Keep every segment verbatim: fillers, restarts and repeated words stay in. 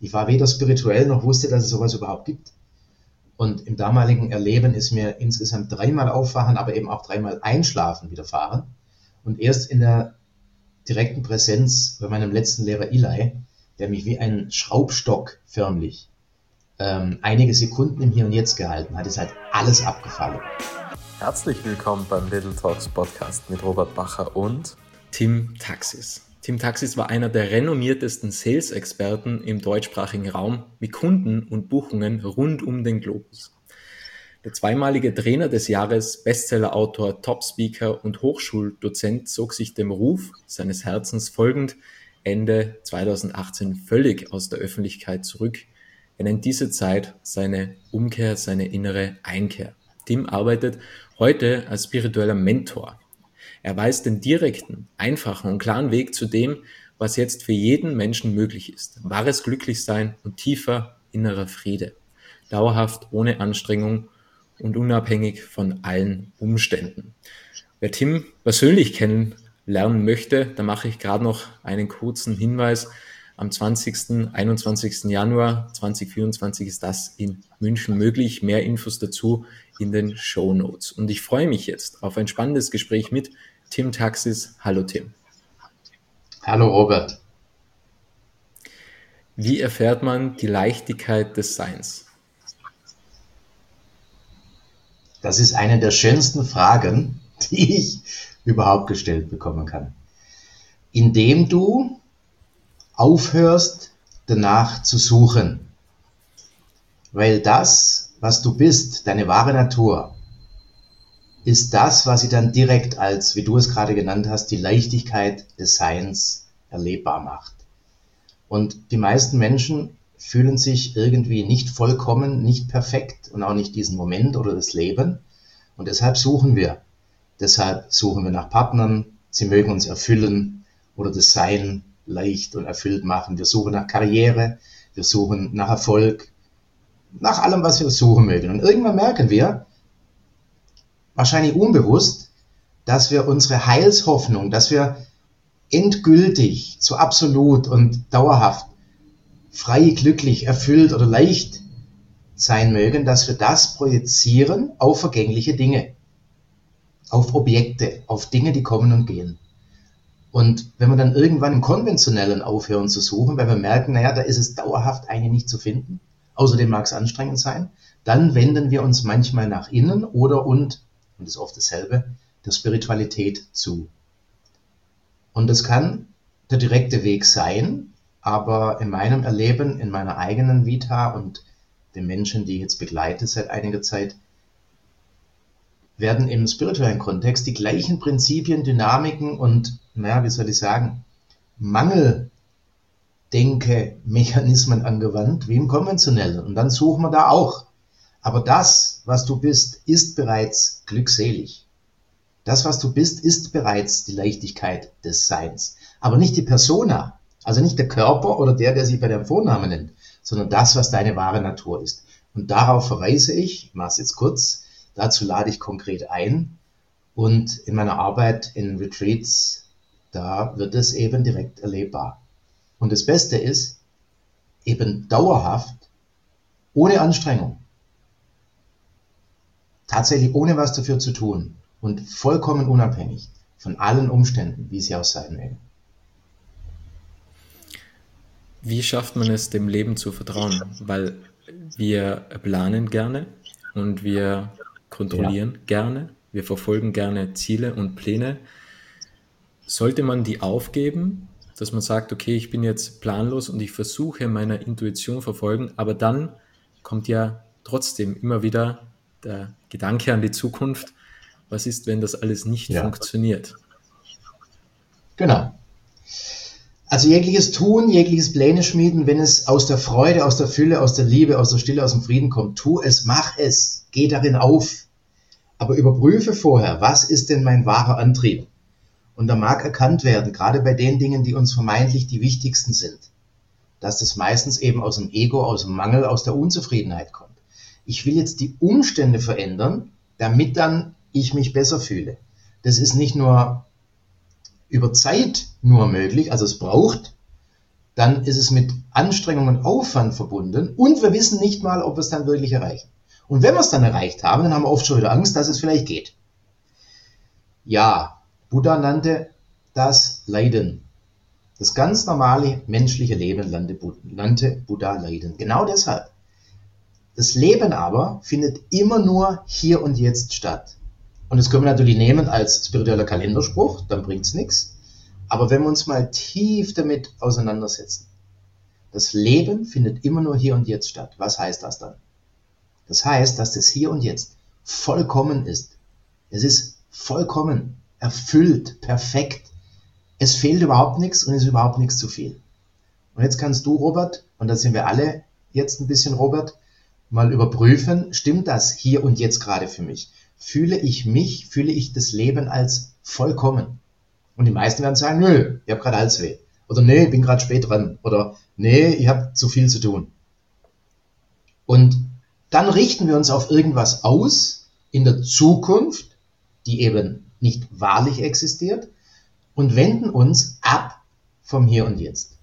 Ich war weder spirituell noch wusste, dass es sowas überhaupt gibt. Und im damaligen Erleben ist mir insgesamt dreimal Aufwachen, aber eben auch dreimal Einschlafen widerfahren. Und erst in der direkten Präsenz bei meinem letzten Lehrer Eli, der mich wie ein Schraubstock förmlich ähm, einige Sekunden im Hier und Jetzt gehalten hat, ist halt alles abgefallen. Herzlich willkommen beim Little Talks Podcast mit Robert Bacher und Tim Taxis. Tim Taxis war einer der renommiertesten Sales-Experten im deutschsprachigen Raum mit Kunden und Buchungen rund um den Globus. Der zweimalige Trainer des Jahres, Bestseller-Autor, Top-Speaker und Hochschuldozent zog sich dem Ruf seines Herzens folgend Ende zweitausendachtzehn völlig aus der Öffentlichkeit zurück. Er nennt diese Zeit seine Umkehr, seine innere Einkehr. Tim arbeitet heute als spiritueller Mentor. Er weist den direkten, einfachen und klaren Weg zu dem, was jetzt für jeden Menschen möglich ist. Wahres Glücklichsein und tiefer innerer Friede. Dauerhaft, ohne Anstrengung und unabhängig von allen Umständen. Wer Tim persönlich kennenlernen möchte, da mache ich gerade noch einen kurzen Hinweis. Am zwanzigsten, einundzwanzigsten Januar zweitausendvierundzwanzig ist das in München möglich. Mehr Infos dazu in den Shownotes. Und ich freue mich jetzt auf ein spannendes Gespräch mit Tim Taxis. Hallo Tim. Hallo Robert. Wie erfährt man die Leichtigkeit des Seins? Das ist eine der schönsten Fragen, die ich überhaupt gestellt bekommen kann. Indem du aufhörst, danach zu suchen. Weil das, was du bist, deine wahre Natur, ist das, was sie dann direkt als, wie du es gerade genannt hast, die Leichtigkeit des Seins erlebbar macht. Und die meisten Menschen fühlen sich irgendwie nicht vollkommen, nicht perfekt und auch nicht diesen Moment oder das Leben. Und deshalb suchen wir. Deshalb suchen wir nach Partnern, sie mögen uns erfüllen oder das Sein leicht und erfüllt machen. Wir suchen nach Karriere, wir suchen nach Erfolg, nach allem, was wir suchen mögen. Und irgendwann merken wir, wahrscheinlich unbewusst, dass wir unsere Heilshoffnung, dass wir endgültig, so absolut und dauerhaft frei, glücklich, erfüllt oder leicht sein mögen, dass wir das projizieren auf vergängliche Dinge, auf Objekte, auf Dinge, die kommen und gehen. Und wenn wir dann irgendwann im Konventionellen aufhören zu suchen, weil wir merken, naja, da ist es dauerhaft eigentlich nicht zu finden, außerdem mag es anstrengend sein, dann wenden wir uns manchmal nach innen oder und, und das ist oft dasselbe, der Spiritualität zu. Und das kann der direkte Weg sein, aber in meinem Erleben, in meiner eigenen Vita und den Menschen, die ich jetzt begleite seit einiger Zeit, werden im spirituellen Kontext die gleichen Prinzipien, Dynamiken und, naja, wie soll ich sagen, Mangeldenke-Mechanismen angewandt, wie im konventionellen. Und dann suchen wir da auch. Aber das, was du bist, ist bereits glückselig. Das, was du bist, ist bereits die Leichtigkeit des Seins. Aber nicht die Persona, also nicht der Körper oder der, der sich bei deinem Vornamen nennt, sondern das, was deine wahre Natur ist. Und darauf verweise ich, ich mache es jetzt kurz, dazu lade ich konkret ein. Und in meiner Arbeit in Retreats, da wird es eben direkt erlebbar. Und das Beste ist, eben dauerhaft, ohne Anstrengung, tatsächlich ohne was dafür zu tun und vollkommen unabhängig von allen Umständen, wie sie auch sein mögen. Wie schafft man es, dem Leben zu vertrauen? Weil wir planen gerne und wir kontrollieren ja. gerne, wir verfolgen gerne Ziele und Pläne. Sollte man die aufgeben, dass man sagt, okay, ich bin jetzt planlos und ich versuche meiner Intuition verfolgen, aber dann kommt ja trotzdem immer wieder der Gedanke an die Zukunft, was ist, wenn das alles nicht ja. funktioniert? Genau. Also jegliches Tun, jegliches Pläne schmieden, wenn es aus der Freude, aus der Fülle, aus der Liebe, aus der Stille, aus dem Frieden kommt, tu es, mach es, geh darin auf. Aber überprüfe vorher, was ist denn mein wahrer Antrieb? Und da mag erkannt werden, gerade bei den Dingen, die uns vermeintlich die wichtigsten sind, dass das meistens eben aus dem Ego, aus dem Mangel, aus der Unzufriedenheit kommt. Ich will jetzt die Umstände verändern, damit dann ich mich besser fühle. Das ist nicht nur über Zeit nur möglich, also es braucht dann ist es mit Anstrengung und Aufwand verbunden und wir wissen nicht mal, ob wir es dann wirklich erreichen. Und wenn wir es dann erreicht haben, dann haben wir oft schon wieder Angst, dass es vielleicht geht. Ja, Buddha nannte das Leiden. Das ganz normale menschliche Leben nannte Buddha Leiden. Genau deshalb. Das Leben aber findet immer nur hier und jetzt statt. Und das können wir natürlich nehmen als spiritueller Kalenderspruch, dann bringt es nichts. Aber wenn wir uns mal tief damit auseinandersetzen, das Leben findet immer nur hier und jetzt statt. Was heißt das dann? Das heißt, dass das Hier und Jetzt vollkommen ist. Es ist vollkommen, erfüllt, perfekt. Es fehlt überhaupt nichts und es ist überhaupt nichts zu viel. Und jetzt kannst du, Robert, und da sind wir alle jetzt ein bisschen, Robert, mal überprüfen, stimmt das hier und jetzt gerade für mich? Fühle ich mich, fühle ich das Leben als vollkommen? Und die meisten werden sagen, nö, ich habe gerade Halsweh. Oder nee, ich bin gerade spät dran. Oder nee, ich habe zu viel zu tun. Und dann richten wir uns auf irgendwas aus in der Zukunft, die eben nicht wahrlich existiert, und wenden uns ab vom Hier und Jetzt.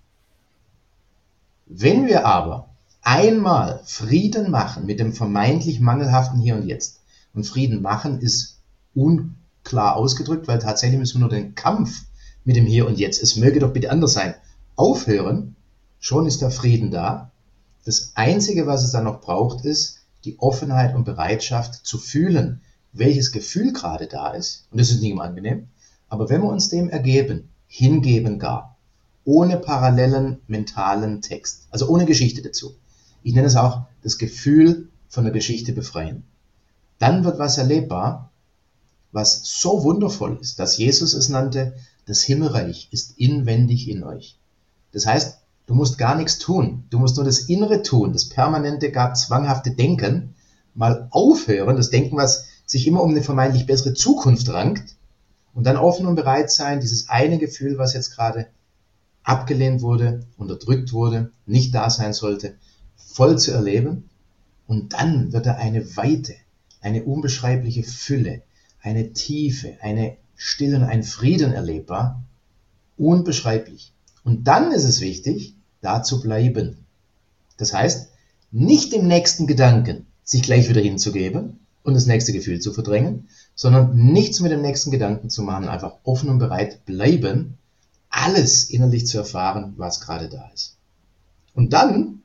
Wenn wir aber einmal Frieden machen mit dem vermeintlich mangelhaften Hier und Jetzt, und Frieden machen ist unklar ausgedrückt, weil tatsächlich müssen wir nur den Kampf mit dem Hier und Jetzt, es möge doch bitte anders sein, aufhören, schon ist der Frieden da. Das Einzige, was es dann noch braucht, ist die Offenheit und Bereitschaft zu fühlen, welches Gefühl gerade da ist. Und das ist nicht immer angenehm. Aber wenn wir uns dem ergeben, hingeben gar, ohne parallelen mentalen Text, also ohne Geschichte dazu. Ich nenne es auch das Gefühl von der Geschichte befreien. Dann wird was erlebbar, was so wundervoll ist, dass Jesus es nannte, das Himmelreich ist inwendig in euch. Das heißt, du musst gar nichts tun. Du musst nur das Innere tun, das permanente, gar zwanghafte Denken, mal aufhören, das Denken, was sich immer um eine vermeintlich bessere Zukunft rankt, und dann offen und bereit sein, dieses eine Gefühl, was jetzt gerade abgelehnt wurde, unterdrückt wurde, nicht da sein sollte, voll zu erleben. Und dann wird er eine Weite, eine unbeschreibliche Fülle, eine Tiefe, eine Stille und ein Frieden erlebbar, unbeschreiblich. Und dann ist es wichtig, da zu bleiben. Das heißt, nicht dem nächsten Gedanken sich gleich wieder hinzugeben und das nächste Gefühl zu verdrängen, sondern nichts mit dem nächsten Gedanken zu machen, einfach offen und bereit bleiben, alles innerlich zu erfahren, was gerade da ist. Und dann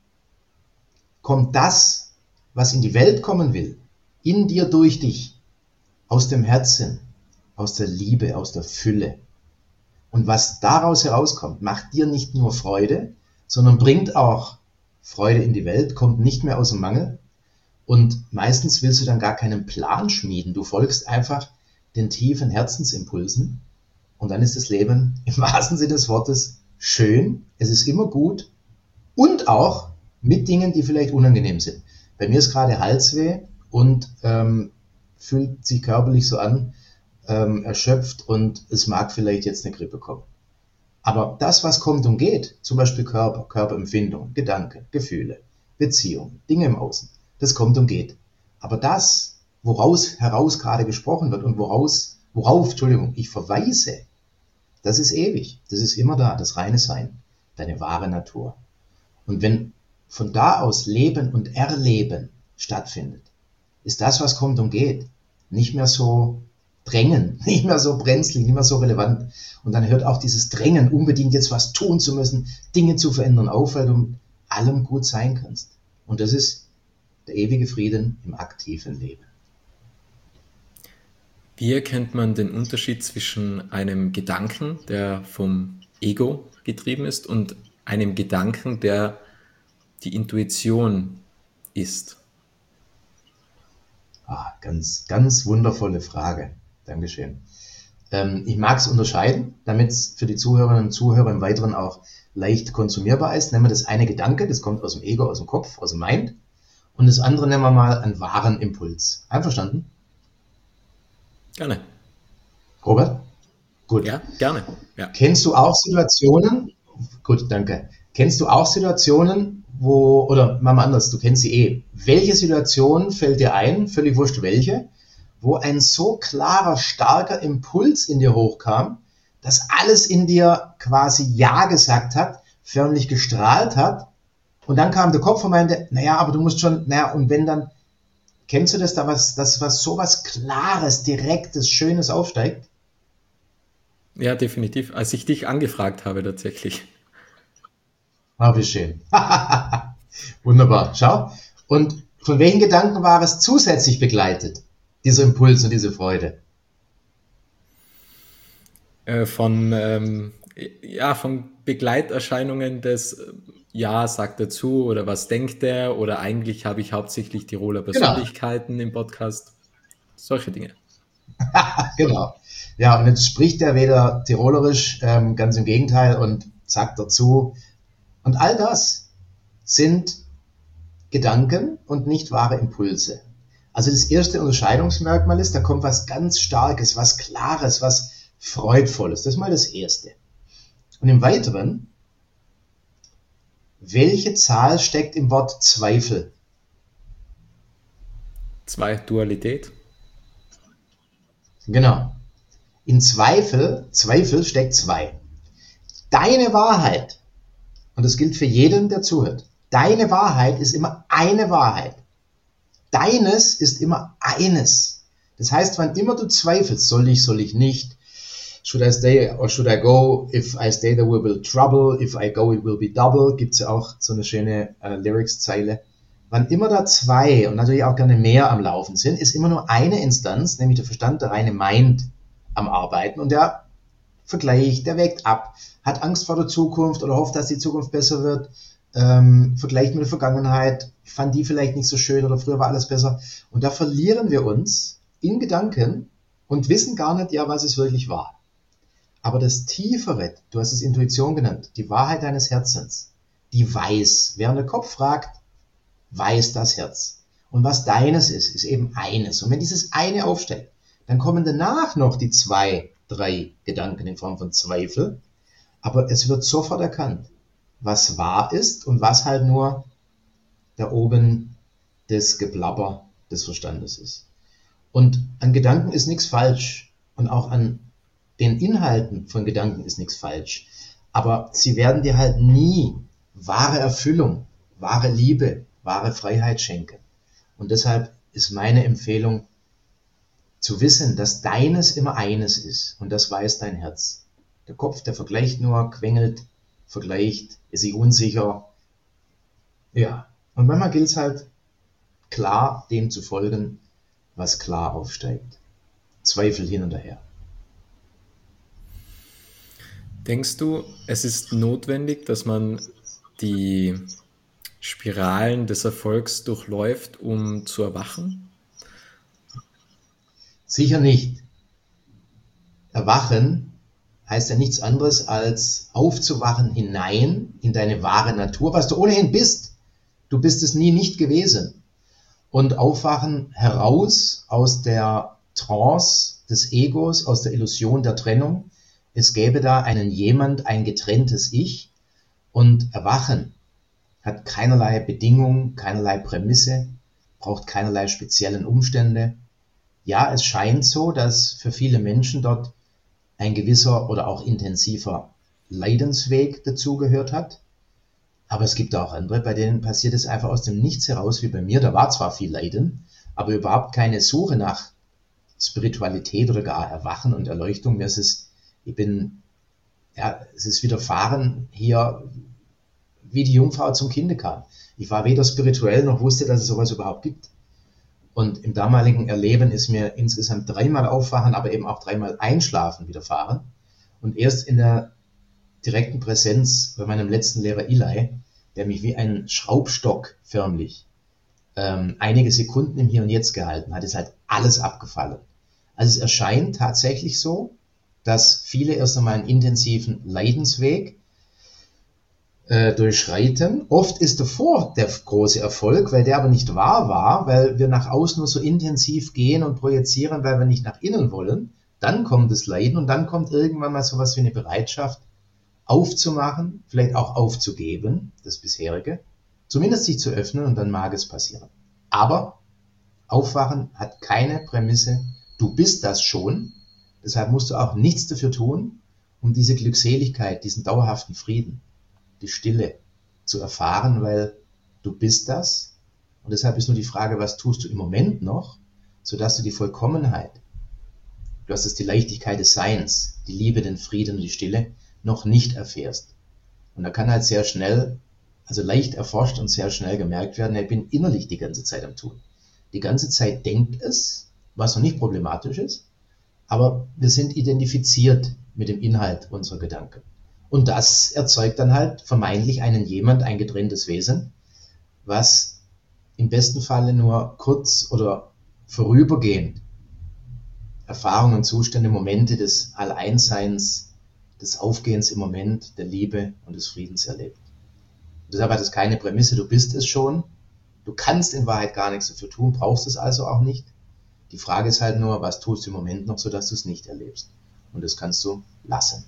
kommt das, was in die Welt kommen will, in dir, durch dich, aus dem Herzen, aus der Liebe, aus der Fülle. Und was daraus herauskommt, macht dir nicht nur Freude, sondern bringt auch Freude in die Welt, kommt nicht mehr aus dem Mangel. Und meistens willst du dann gar keinen Plan schmieden. Du folgst einfach den tiefen Herzensimpulsen. Und dann ist das Leben im wahrsten Sinne des Wortes schön. Es ist immer gut. Und auch mit Dingen, die vielleicht unangenehm sind. Bei mir ist gerade Halsweh und ähm, fühlt sich körperlich so an, ähm, erschöpft, und es mag vielleicht jetzt eine Grippe kommen. Aber das, was kommt und geht, zum Beispiel Körper, Körperempfindung, Gedanken, Gefühle, Beziehungen, Dinge im Außen, das kommt und geht. Aber das, woraus heraus gerade gesprochen wird und woraus, worauf, Entschuldigung, ich verweise, das ist ewig, das ist immer da, das reine Sein, deine wahre Natur. Und wenn von da aus Leben und Erleben stattfindet, ist das, was kommt und geht, nicht mehr so drängend, nicht mehr so brenzlig, nicht mehr so relevant. Und dann hört auch dieses Drängen, unbedingt jetzt was tun zu müssen, Dinge zu verändern, auf, weil du mit allem gut sein kannst. Und das ist der ewige Frieden im aktiven Leben. Wie erkennt man den Unterschied zwischen einem Gedanken, der vom Ego getrieben ist, und einem Gedanken, der die Intuition ist? Ah, ganz, ganz wundervolle Frage. Dankeschön. Ähm, ich mag es unterscheiden, damit es für die Zuhörerinnen und Zuhörer im Weiteren auch leicht konsumierbar ist. Nennen wir das eine Gedanke, das kommt aus dem Ego, aus dem Kopf, aus dem Mind. Und das andere nennen wir mal einen wahren Impuls. Einverstanden? Gerne. Robert? Gut. Ja, gerne. Ja. Kennst du auch Situationen, gut, danke. Kennst du auch Situationen, wo, oder machen wir anders, du kennst sie eh. Welche Situation fällt dir ein, völlig wurscht welche, wo ein so klarer, starker Impuls in dir hochkam, dass alles in dir quasi Ja gesagt hat, förmlich gestrahlt hat. Und dann kam der Kopf und meinte, naja, aber du musst schon, naja, und wenn dann, kennst du das da, was, das, was so was Klares, Direktes, Schönes aufsteigt? Ja, definitiv. Als ich dich angefragt habe, tatsächlich. Ah, wie schön. Wunderbar, schau. Und von welchen Gedanken war es zusätzlich begleitet, dieser Impuls und diese Freude? Äh, von, ähm, ja, von Begleiterscheinungen des Ja, sagt er zu oder was denkt er oder eigentlich habe ich hauptsächlich Tiroler Persönlichkeiten genau. im Podcast. Solche Dinge. Genau. Ja, und jetzt spricht er weder tirolerisch, ähm, ganz im Gegenteil, und sagt dazu. Und all das sind Gedanken und nicht wahre Impulse. Also das erste Unterscheidungsmerkmal ist, da kommt was ganz Starkes, was Klares, was Freudvolles. Das ist mal das Erste. Und im Weiteren, welche Zahl steckt im Wort Zweifel? Zwei, Dualität. Genau. In Zweifel, Zweifel steckt zwei. Deine Wahrheit, und das gilt für jeden, der zuhört, deine Wahrheit ist immer eine Wahrheit. Deines ist immer eines. Das heißt, wann immer du zweifelst, soll ich, soll ich nicht, should I stay or should I go, if I stay there will be trouble, if I go it will be double, gibt's ja auch so eine schöne äh, Lyrics-Zeile. Wann immer da zwei und natürlich auch gerne mehr am Laufen sind, ist immer nur eine Instanz, nämlich der Verstand, der reine Mind, am Arbeiten, und der vergleicht, der wägt ab, hat Angst vor der Zukunft oder hofft, dass die Zukunft besser wird, ähm, vergleicht mit der Vergangenheit, fand die vielleicht nicht so schön oder früher war alles besser, und da verlieren wir uns in Gedanken und wissen gar nicht, ja, was es wirklich war. Aber das Tiefere, du hast es Intuition genannt, die Wahrheit deines Herzens, die weiß, während der Kopf fragt, weiß das Herz. Und was deines ist, ist eben eines. Und wenn dieses eine aufsteigt, dann kommen danach noch die zwei, drei Gedanken in Form von Zweifel. Aber es wird sofort erkannt, was wahr ist und was halt nur da oben das Geblabber des Verstandes ist. Und an Gedanken ist nichts falsch. Und auch an den Inhalten von Gedanken ist nichts falsch. Aber sie werden dir halt nie wahre Erfüllung, wahre Liebe, wahre Freiheit schenken. Und deshalb ist meine Empfehlung, zu wissen, dass deines immer eines ist. Und das weiß dein Herz. Der Kopf, der vergleicht nur, quengelt, vergleicht, ist sich unsicher. Ja, und manchmal gilt es halt, klar dem zu folgen, was klar aufsteigt. Zweifel hin und her. Denkst du, es ist notwendig, dass man die Spiralen des Erfolgs durchläuft, um zu erwachen? Sicher nicht. Erwachen heißt ja nichts anderes als aufzuwachen hinein in deine wahre Natur, was du ohnehin bist. Du bist es nie nicht gewesen. Und aufwachen heraus aus der Trance des Egos, aus der Illusion der Trennung. Es gäbe da einen Jemand, ein getrenntes Ich. Und Erwachen hat keinerlei Bedingung, keinerlei Prämisse, braucht keinerlei speziellen Umstände. Ja, es scheint so, dass für viele Menschen dort ein gewisser oder auch intensiver Leidensweg dazugehört hat. Aber es gibt auch andere, bei denen passiert es einfach aus dem Nichts heraus, wie bei mir. Da war zwar viel Leiden, aber überhaupt keine Suche nach Spiritualität oder gar Erwachen und Erleuchtung. Mir ist es, ich bin, ja, es ist widerfahren hier, wie die Jungfrau zum Kinde kam. Ich war weder spirituell noch wusste, dass es sowas überhaupt gibt. Und im damaligen Erleben ist mir insgesamt dreimal Aufwachen, aber eben auch dreimal Einschlafen widerfahren. Und erst in der direkten Präsenz bei meinem letzten Lehrer Eli, der mich wie ein Schraubstock förmlich ähm, einige Sekunden im Hier und Jetzt gehalten hat, ist halt alles abgefallen. Also es erscheint tatsächlich so, dass viele erst einmal einen intensiven Leidensweg äh, durchschreiten. Oft ist davor der große Erfolg, weil der aber nicht wahr war, weil wir nach außen nur so intensiv gehen und projizieren, weil wir nicht nach innen wollen. Dann kommt das Leiden und dann kommt irgendwann mal sowas wie eine Bereitschaft, aufzumachen, vielleicht auch aufzugeben, das bisherige, zumindest sich zu öffnen und dann mag es passieren. Aber Aufwachen hat keine Prämisse, du bist das schon, deshalb musst du auch nichts dafür tun, um diese Glückseligkeit, diesen dauerhaften Frieden, die Stille zu erfahren, weil du bist das. Und deshalb ist nur die Frage, was tust du im Moment noch, sodass du die Vollkommenheit, du hast es die Leichtigkeit des Seins, die Liebe, den Frieden und die Stille, noch nicht erfährst. Und da kann halt sehr schnell, also leicht erforscht und sehr schnell gemerkt werden, ich bin innerlich die ganze Zeit am Tun. Die ganze Zeit denkt es, was noch nicht problematisch ist, aber wir sind identifiziert mit dem Inhalt unserer Gedanken. Und das erzeugt dann halt vermeintlich einen jemand, ein getrenntes Wesen, was im besten Falle nur kurz oder vorübergehend Erfahrungen, Zustände, Momente des Alleinseins, des Aufgehens im Moment, der Liebe und des Friedens erlebt. Und deshalb hat es keine Prämisse, du bist es schon, du kannst in Wahrheit gar nichts dafür tun, brauchst es also auch nicht. Die Frage ist halt nur, was tust du im Moment noch, sodass du es nicht erlebst. Und das kannst du lassen.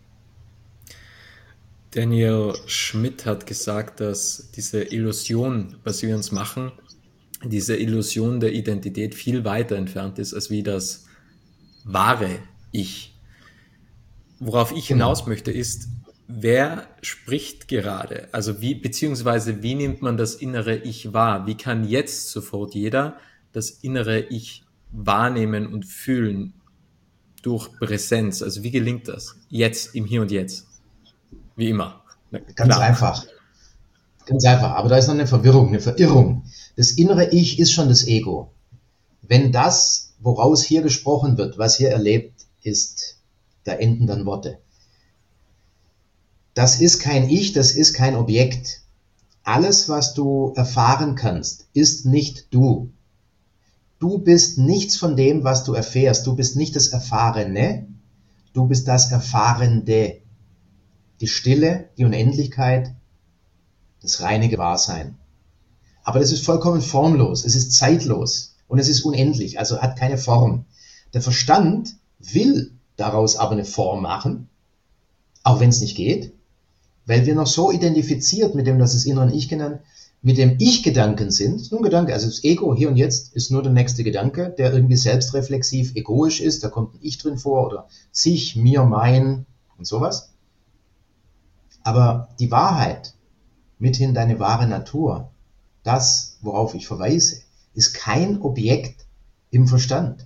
Daniel Schmidt hat gesagt, dass diese Illusion, was wir uns machen, diese Illusion der Identität viel weiter entfernt ist, als wie das wahre Ich. Worauf ich Genau. hinaus möchte, ist, wer spricht gerade? Also wie, beziehungsweise wie nimmt man das innere Ich wahr? Wie kann jetzt sofort jeder das innere Ich wahrnehmen und fühlen durch Präsenz? Also wie gelingt das? Jetzt, im Hier und Jetzt. Wie immer. Na, Ganz klar. einfach. Ganz einfach. Aber da ist noch eine Verwirrung, eine Verirrung. Das innere Ich ist schon das Ego. Wenn das, woraus hier gesprochen wird, was hier erlebt ist, da enden dann Worte. Das ist kein Ich, das ist kein Objekt. Alles, was du erfahren kannst, ist nicht du. Du bist nichts von dem, was du erfährst. Du bist nicht das Erfahrene, du bist das Erfahrende. Die Stille, die Unendlichkeit, das reine Gewahrsein. Aber das ist vollkommen formlos, es ist zeitlos und es ist unendlich, also hat keine Form. Der Verstand will daraus aber eine Form machen, auch wenn es nicht geht, weil wir noch so identifiziert mit dem, das ist inneren Ich genannt, mit dem Ich-Gedanken sind. Das ist nur ein Gedanke, also das Ego hier und jetzt ist nur der nächste Gedanke, der irgendwie selbstreflexiv, egoisch ist, da kommt ein Ich drin vor oder sich, mir, mein und sowas. Aber die Wahrheit, mithin deine wahre Natur, das, worauf ich verweise, ist kein Objekt im Verstand,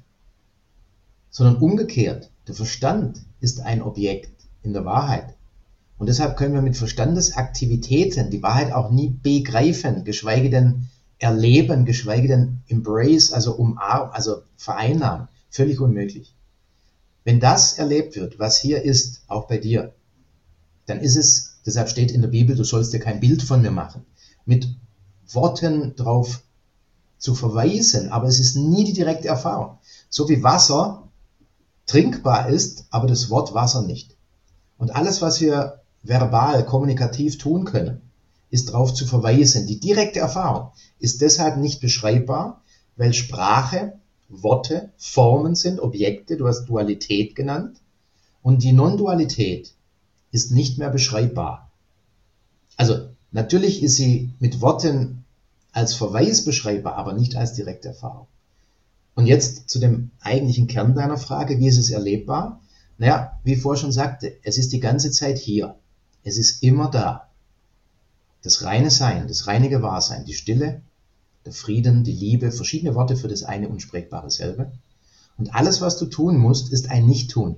sondern umgekehrt. Der Verstand ist ein Objekt in der Wahrheit. Und deshalb können wir mit Verstandesaktivitäten die Wahrheit auch nie begreifen, geschweige denn erleben, geschweige denn embrace, also umarmen, also vereinnahmen. Völlig unmöglich. Wenn das erlebt wird, was hier ist, auch bei dir, dann ist es, deshalb steht in der Bibel, du sollst dir kein Bild von mir machen, mit Worten drauf zu verweisen, aber es ist nie die direkte Erfahrung. So wie Wasser trinkbar ist, aber das Wort Wasser nicht. Und alles, was wir verbal, kommunikativ tun können, ist darauf zu verweisen. Die direkte Erfahrung ist deshalb nicht beschreibbar, weil Sprache, Worte, Formen sind, Objekte, du hast Dualität genannt, und die Non-Dualität ist nicht mehr beschreibbar. Also natürlich ist sie mit Worten als Verweis beschreibbar, aber nicht als direkte Erfahrung. Und jetzt zu dem eigentlichen Kern deiner Frage, wie ist es erlebbar? Naja, wie ich vorher schon sagte, es ist die ganze Zeit hier. Es ist immer da. Das reine Sein, das reine Gewahrsein, die Stille, der Frieden, die Liebe, verschiedene Worte für das eine Unsprechbare selbe. Und alles, was du tun musst, ist ein Nicht-Tun.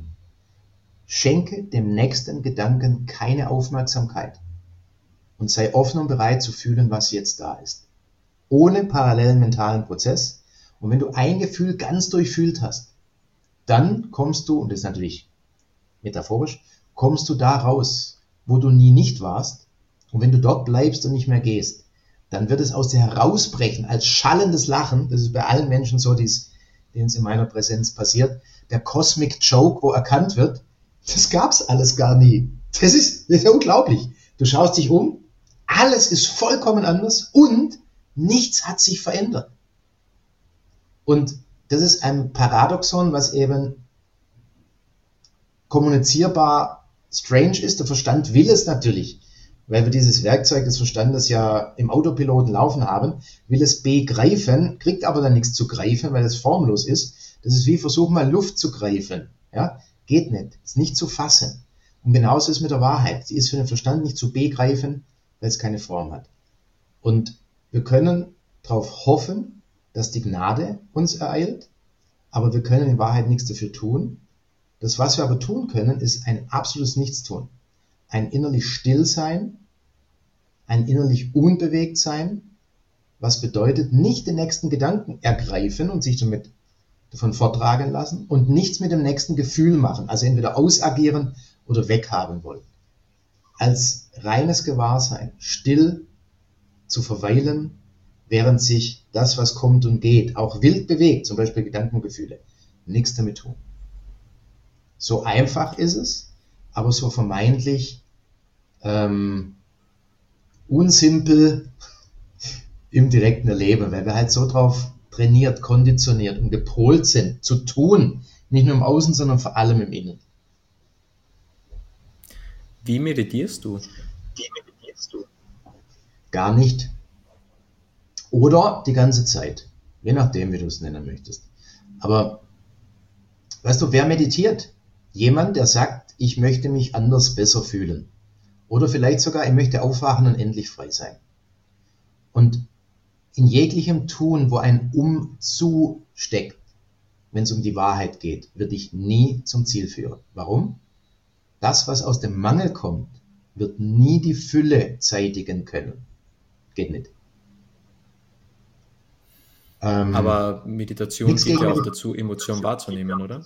Schenke dem nächsten Gedanken keine Aufmerksamkeit und sei offen und bereit zu fühlen, was jetzt da ist. Ohne parallelen mentalen Prozess. Und wenn du ein Gefühl ganz durchfühlt hast, dann kommst du, und das ist natürlich metaphorisch, kommst du da raus, wo du nie nicht warst. Und wenn du dort bleibst und nicht mehr gehst, dann wird es aus dir herausbrechen als schallendes Lachen. Das ist bei allen Menschen so, denen es in meiner Präsenz passiert. Der Cosmic Joke, wo erkannt wird, das gab's alles gar nie. Das ist, das ist unglaublich. Du schaust dich um, alles ist vollkommen anders und nichts hat sich verändert. Und das ist ein Paradoxon, was eben kommunizierbar strange ist. Der Verstand will es natürlich, weil wir dieses Werkzeug des Verstandes ja im Autopiloten laufen haben, will es begreifen, kriegt aber dann nichts zu greifen, weil es formlos ist. Das ist wie versuchen mal Luft zu greifen. Ja? Geht nicht, ist nicht zu fassen. Und genauso ist es mit der Wahrheit. Sie ist für den Verstand nicht zu begreifen, weil es keine Form hat. Und wir können darauf hoffen, dass die Gnade uns ereilt, aber wir können in Wahrheit nichts dafür tun. Das, was wir aber tun können, ist ein absolutes Nichtstun. Ein innerlich Stillsein, ein innerlich Unbewegtsein, was bedeutet, nicht den nächsten Gedanken ergreifen und sich damit davon forttragen lassen und nichts mit dem nächsten Gefühl machen, also entweder ausagieren oder weghaben wollen. Als reines Gewahrsein, still zu verweilen, während sich das, was kommt und geht, auch wild bewegt, zum Beispiel Gedanken und Gefühle, nichts damit tun. So einfach ist es, aber so vermeintlich ähm, unsimpel im direkten Erleben, weil wir halt so drauf trainiert, konditioniert und gepolt sind, zu tun, nicht nur im Außen, sondern vor allem im Innen. Wie meditierst du? Wie meditierst du? Gar nicht. Oder die ganze Zeit. Je nachdem, wie du es nennen möchtest. Aber, weißt du, wer meditiert? Jemand, der sagt, ich möchte mich anders besser fühlen. Oder vielleicht sogar, ich möchte aufwachen und endlich frei sein. Und in jeglichem Tun, wo ein Umzu steckt, wenn es um die Wahrheit geht, wird dich nie zum Ziel führen. Warum? Das, was aus dem Mangel kommt, wird nie die Fülle zeitigen können. Geht nicht. Ähm, Aber Meditation nichts geht ja gegen auch dazu, Emotionen wahrzunehmen, oder?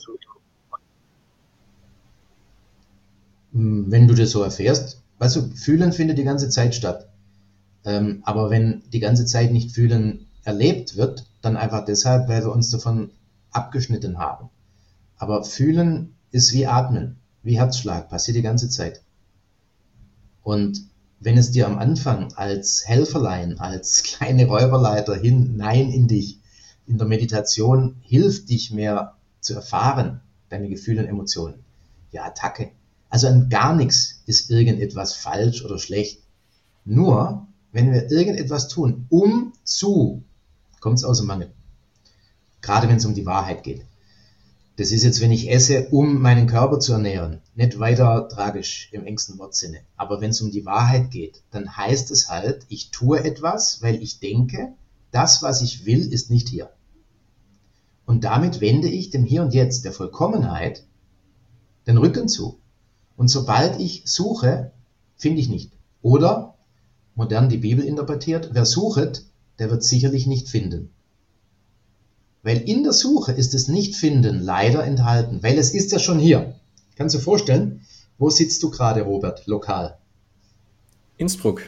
Wenn du das so erfährst, weißt du, Fühlen findet die ganze Zeit statt. Ähm, aber wenn die ganze Zeit nicht Fühlen erlebt wird, dann einfach deshalb, weil wir uns davon abgeschnitten haben. Aber Fühlen ist wie Atmen, wie Herzschlag, passiert die ganze Zeit. Und wenn es dir am Anfang als Helferlein, als kleine Räuberleiter hinein in dich, in der Meditation hilft, dich mehr zu erfahren, deine Gefühle und Emotionen, ja, Attacke. Also an gar nichts ist irgendetwas falsch oder schlecht. Nur, wenn wir irgendetwas tun, um zu, kommt es aus dem Mangel. Gerade wenn es um die Wahrheit geht. Das ist jetzt, wenn ich esse, um meinen Körper zu ernähren, nicht weiter tragisch im engsten Wortsinne. Aber wenn es um die Wahrheit geht, dann heißt es halt, ich tue etwas, weil ich denke, das, was ich will, ist nicht hier. Und damit wende ich dem Hier und Jetzt, der Vollkommenheit, den Rücken zu. Und sobald ich suche, finde ich nicht. Oder, modern die Bibel interpretiert, wer suchet, der wird sicherlich nicht finden. Weil in der Suche ist das Nicht-Finden leider enthalten, weil es ist ja schon hier. Kannst du dir vorstellen, wo sitzt du gerade, Robert, lokal? Innsbruck.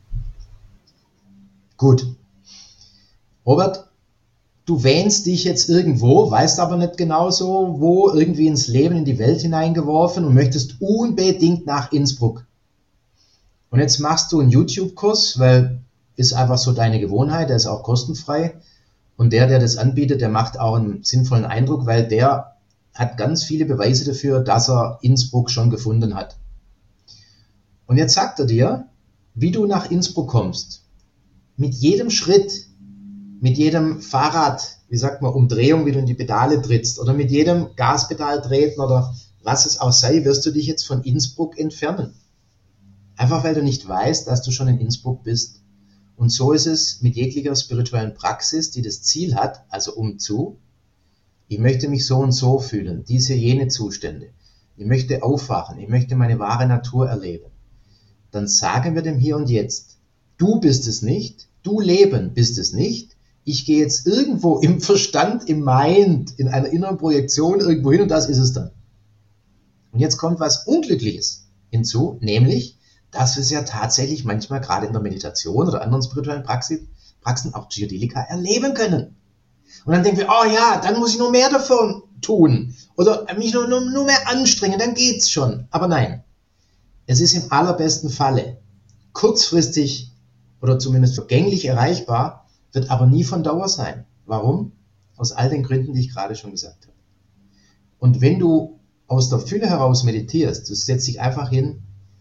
Gut. Robert, du wähnst dich jetzt irgendwo, weißt aber nicht genau so, wo, irgendwie ins Leben, in die Welt hineingeworfen und möchtest unbedingt nach Innsbruck. Und jetzt machst du einen YouTube-Kurs, weil ist einfach so deine Gewohnheit, der ist auch kostenfrei. Und der, der das anbietet, der macht auch einen sinnvollen Eindruck, weil der hat ganz viele Beweise dafür, dass er Innsbruck schon gefunden hat. Und jetzt sagt er dir, wie du nach Innsbruck kommst. Mit jedem Schritt, mit jedem Fahrrad, wie sagt man, Umdrehung, wie du in die Pedale trittst, oder mit jedem Gaspedal treten oder was es auch sei, wirst du dich jetzt von Innsbruck entfernen. Einfach weil du nicht weißt, dass du schon in Innsbruck bist. Und so ist es mit jeglicher spirituellen Praxis, die das Ziel hat, also um zu, ich möchte mich so und so fühlen, diese, jene Zustände. Ich möchte aufwachen, ich möchte meine wahre Natur erleben. Dann sagen wir dem Hier und Jetzt, du bist es nicht, du Leben bist es nicht, ich gehe jetzt irgendwo im Verstand, im Mind, in einer inneren Projektion irgendwo hin und das ist es dann. Und jetzt kommt was Unglückliches hinzu, nämlich, dass wir es ja tatsächlich manchmal gerade in der Meditation oder anderen spirituellen Praxen, Praxen auch Psychedelika erleben können. Und dann denken wir, oh ja, dann muss ich nur mehr davon tun oder mich nur, nur, nur mehr anstrengen, dann geht's schon. Aber nein, es ist im allerbesten Falle kurzfristig oder zumindest vergänglich erreichbar, wird aber nie von Dauer sein. Warum? Aus all den Gründen, die ich gerade schon gesagt habe. Und wenn du aus der Fülle heraus meditierst, du setzt dich einfach hin,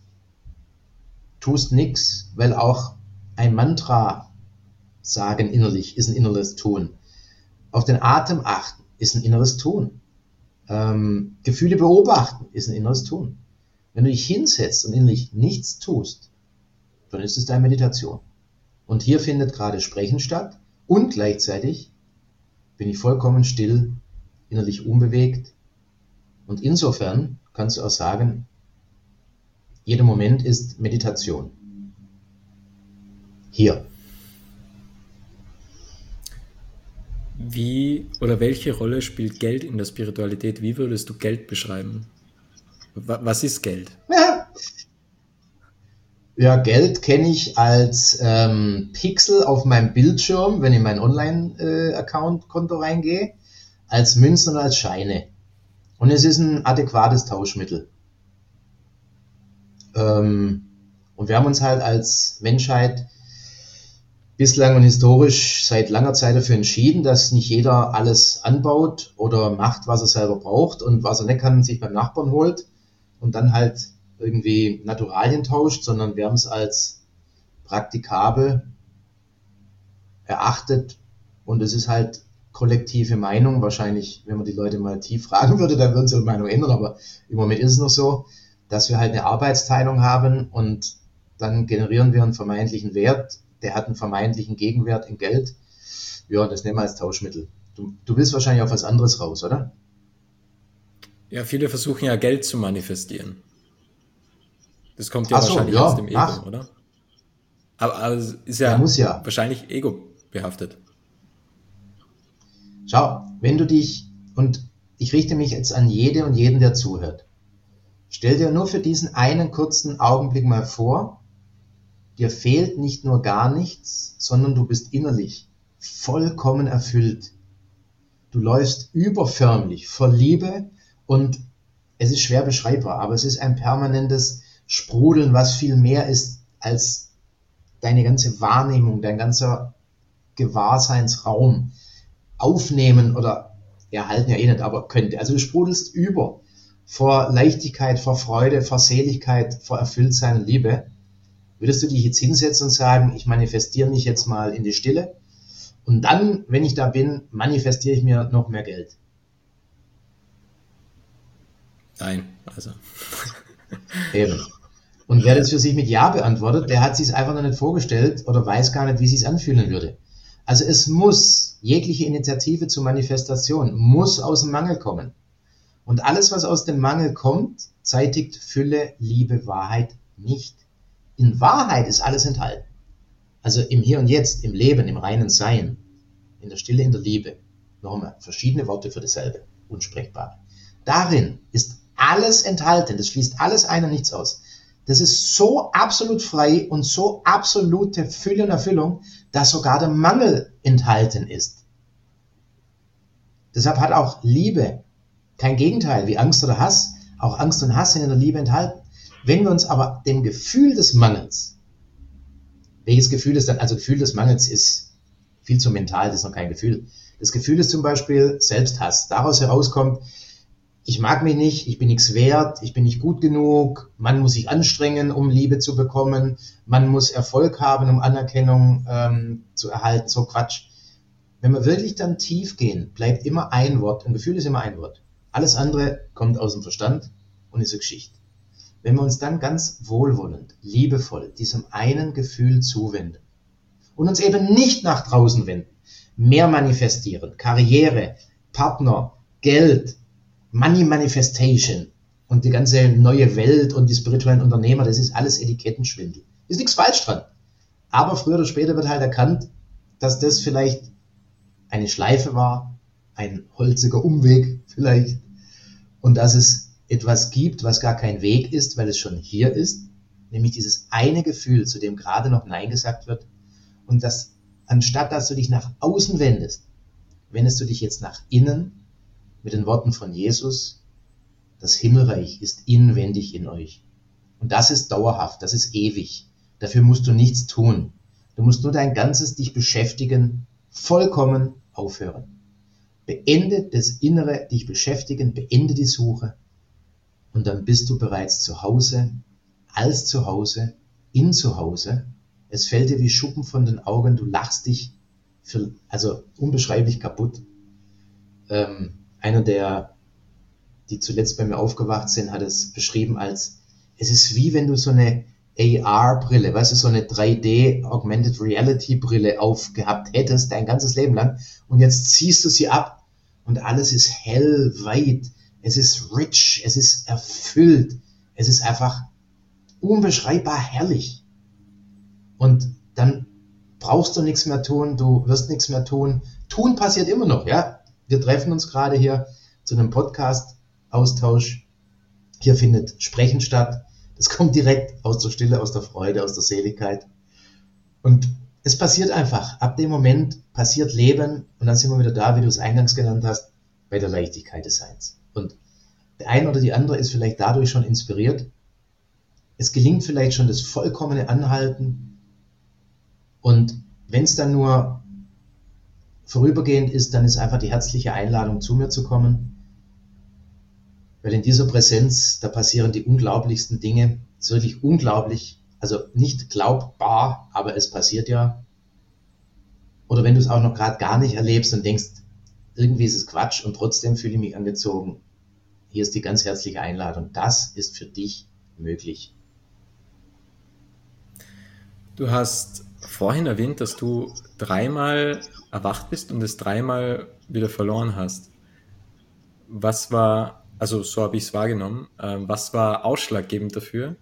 tust nichts, weil auch ein Mantra sagen innerlich ist ein inneres Tun. Auf den Atem achten ist ein inneres Tun. Ähm, Gefühle beobachten ist ein inneres Tun. Wenn du dich hinsetzt und innerlich nichts tust, dann ist es deine Meditation. Und hier findet gerade Sprechen statt und gleichzeitig bin ich vollkommen still, innerlich unbewegt. Und insofern kannst du auch sagen, jeder Moment ist Meditation. Hier. Wie oder welche Rolle spielt Geld in der Spiritualität? Wie würdest du Geld beschreiben? Was ist Geld? Ja, ja Geld kenne ich als ähm, Pixel auf meinem Bildschirm, wenn ich in mein Online-Account-Konto reingehe, als Münzen und als Scheine. Und es ist ein adäquates Tauschmittel. Ähm, und wir haben uns halt als Menschheit bislang und historisch seit langer Zeit dafür entschieden, dass nicht jeder alles anbaut oder macht, was er selber braucht und was er nicht kann, sich beim Nachbarn holt und dann halt irgendwie Naturalien tauscht, sondern wir haben es als praktikabel erachtet und es ist halt kollektive Meinung. Wahrscheinlich, wenn man die Leute mal tief fragen würde, dann würden sie ihre Meinung ändern, aber im Moment ist es noch so, dass wir halt eine Arbeitsteilung haben und dann generieren wir einen vermeintlichen Wert, der hat einen vermeintlichen Gegenwert in Geld. Ja, das nehmen wir als Tauschmittel. Du, du willst wahrscheinlich auf was anderes raus, oder? Ja, viele versuchen ja Geld zu manifestieren. Das kommt ja Ach so, wahrscheinlich ja, aus dem Ego, ach. oder? Aber, aber es ist Der ja, muss ja. wahrscheinlich Ego behaftet. Schau, wenn du dich, und ich richte mich jetzt an jede und jeden, der zuhört, stell dir nur für diesen einen kurzen Augenblick mal vor, dir fehlt nicht nur gar nichts, sondern du bist innerlich vollkommen erfüllt. Du läufst überförmlich vor Liebe und es ist schwer beschreibbar, aber es ist ein permanentes Sprudeln, was viel mehr ist als deine ganze Wahrnehmung, dein ganzer Gewahrseinsraum aufnehmen oder erhalten ja eh nicht, aber könnte. Also du sprudelst über vor Leichtigkeit, vor Freude, vor Seligkeit, vor Erfülltsein und Liebe. Würdest du dich jetzt hinsetzen und sagen, ich manifestiere mich jetzt mal in die Stille und dann, wenn ich da bin, manifestiere ich mir noch mehr Geld? Nein, also. Eben. Und wer das für sich mit Ja beantwortet, der hat sich es einfach noch nicht vorgestellt oder weiß gar nicht, wie es sich anfühlen würde. Also es muss, jegliche Initiative zur Manifestation muss aus dem Mangel kommen. Und alles, was aus dem Mangel kommt, zeitigt Fülle, Liebe, Wahrheit nicht. In Wahrheit ist alles enthalten. Also im Hier und Jetzt, im Leben, im reinen Sein, in der Stille, in der Liebe. Nochmal, verschiedene Worte für dasselbe, Unsprechbare. Darin ist alles enthalten, das schließt alles ein und nichts aus. Das ist so absolut frei und so absolute Fülle und Erfüllung, dass sogar der Mangel enthalten ist. Deshalb hat auch Liebe kein Gegenteil wie Angst oder Hass. Auch Angst und Hass sind in der Liebe enthalten. Wenn wir uns aber dem Gefühl des Mangels, welches Gefühl ist dann, also Gefühl des Mangels ist viel zu mental, das ist noch kein Gefühl. Das Gefühl ist zum Beispiel Selbsthass. Daraus herauskommt, ich mag mich nicht, ich bin nichts wert, ich bin nicht gut genug, man muss sich anstrengen, um Liebe zu bekommen, man muss Erfolg haben, um Anerkennung ähm, zu erhalten, so Quatsch. Wenn wir wirklich dann tief gehen, bleibt immer ein Wort, ein Gefühl ist immer ein Wort. Alles andere kommt aus dem Verstand und ist eine Geschichte. Wenn wir uns dann ganz wohlwollend, liebevoll diesem einen Gefühl zuwenden und uns eben nicht nach draußen wenden, mehr manifestieren, Karriere, Partner, Geld, Money Manifestation und die ganze neue Welt und die spirituellen Unternehmer, das ist alles Etikettenschwindel. Ist nichts falsch dran. Aber früher oder später wird halt erkannt, dass das vielleicht eine Schleife war, ein holziger Umweg vielleicht und dass es etwas gibt, was gar kein Weg ist, weil es schon hier ist, nämlich dieses eine Gefühl, zu dem gerade noch Nein gesagt wird und dass anstatt, dass du dich nach außen wendest, wendest du dich jetzt nach innen mit den Worten von Jesus, das Himmelreich ist inwendig in euch. Und das ist dauerhaft, das ist ewig. Dafür musst du nichts tun. Du musst nur dein ganzes dich beschäftigen, vollkommen aufhören. Beende das innere dich beschäftigen, beende die Suche und dann bist du bereits zu Hause, als zu Hause, in zu Hause. Es fällt dir wie Schuppen von den Augen, du lachst dich für, also unbeschreiblich kaputt. Ähm, Einer der, die zuletzt bei mir aufgewacht sind, hat es beschrieben als, es ist wie wenn du so eine A R-Brille, weißt du, so eine drei D Augmented Reality-Brille aufgehabt hättest, dein ganzes Leben lang, und jetzt ziehst du sie ab und alles ist hell, weit, es ist rich, es ist erfüllt, es ist einfach unbeschreibbar herrlich. Und dann brauchst du nichts mehr tun, du wirst nichts mehr tun. Tun passiert immer noch, ja. Wir treffen uns gerade hier zu einem Podcast-Austausch. Hier findet Sprechen statt. Das kommt direkt aus der Stille, aus der Freude, aus der Seligkeit. Und es passiert einfach. Ab dem Moment passiert Leben und dann sind wir wieder da, wie du es eingangs genannt hast, bei der Leichtigkeit des Seins. Und der eine oder die andere ist vielleicht dadurch schon inspiriert. Es gelingt vielleicht schon das vollkommene Anhalten. Und wenn es dann nur vorübergehend ist, dann ist einfach die herzliche Einladung, zu mir zu kommen. Weil in dieser Präsenz, da passieren die unglaublichsten Dinge. Es ist wirklich unglaublich, also nicht glaubbar, aber es passiert ja. Oder wenn du es auch noch gerade gar nicht erlebst und denkst, irgendwie ist es Quatsch und trotzdem fühle ich mich angezogen. Hier ist die ganz herzliche Einladung. Das ist für dich möglich. Du hast vorhin erwähnt, dass du dreimal erwacht bist und es dreimal wieder verloren hast. Was war, also so habe ich es wahrgenommen, äh, was war ausschlaggebend dafür?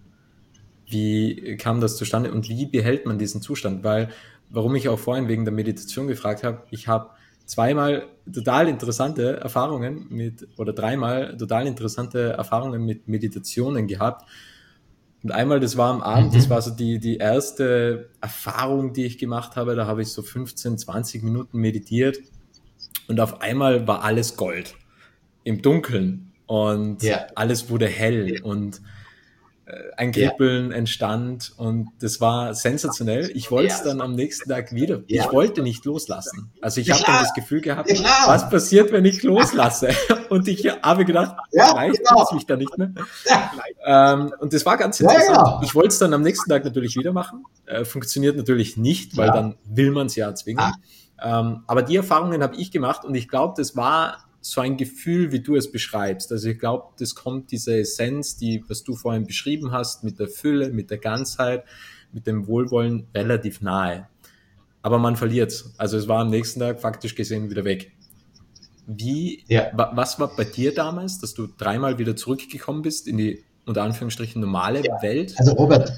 Wie kam das zustande und wie behält man diesen Zustand? Weil, warum ich auch vorhin wegen der Meditation gefragt habe, ich habe zweimal total interessante Erfahrungen mit, oder dreimal total interessante Erfahrungen mit Meditationen gehabt. Und einmal, das war am Abend, mhm. das war so die, die erste Erfahrung, die ich gemacht habe. Da habe ich so fünfzehn, zwanzig Minuten meditiert und auf einmal war alles Gold im Dunkeln und ja. alles wurde hell und äh, ein Kribbeln ja. entstand und das war sensationell. Ich wollte es ja. dann am nächsten Tag wieder. Ja. Ich wollte nicht loslassen. Also ich ja, habe dann das Gefühl gehabt, ja, was passiert, wenn ich loslasse? Und ich habe gedacht, ja, vielleicht genau. tut es mich da nicht mehr. Ja. Ähm, und das war ganz interessant. Ja, ja. Ich wollte es dann am nächsten Tag natürlich wieder machen. Äh, funktioniert natürlich nicht, weil ja. dann will man es ja zwingen. Ah. Ähm, aber die Erfahrungen habe ich gemacht und ich glaube, das war so ein Gefühl, wie du es beschreibst. Also ich glaube, das kommt diese Essenz, die, was du vorhin beschrieben hast, mit der Fülle, mit der Ganzheit, mit dem Wohlwollen relativ nahe. Aber man verliert es. Also es war am nächsten Tag faktisch gesehen wieder weg. Wie, ja. wa, was war bei dir damals, dass du dreimal wieder zurückgekommen bist in die, unter Anführungsstrichen, normale ja. Welt? Also Robert,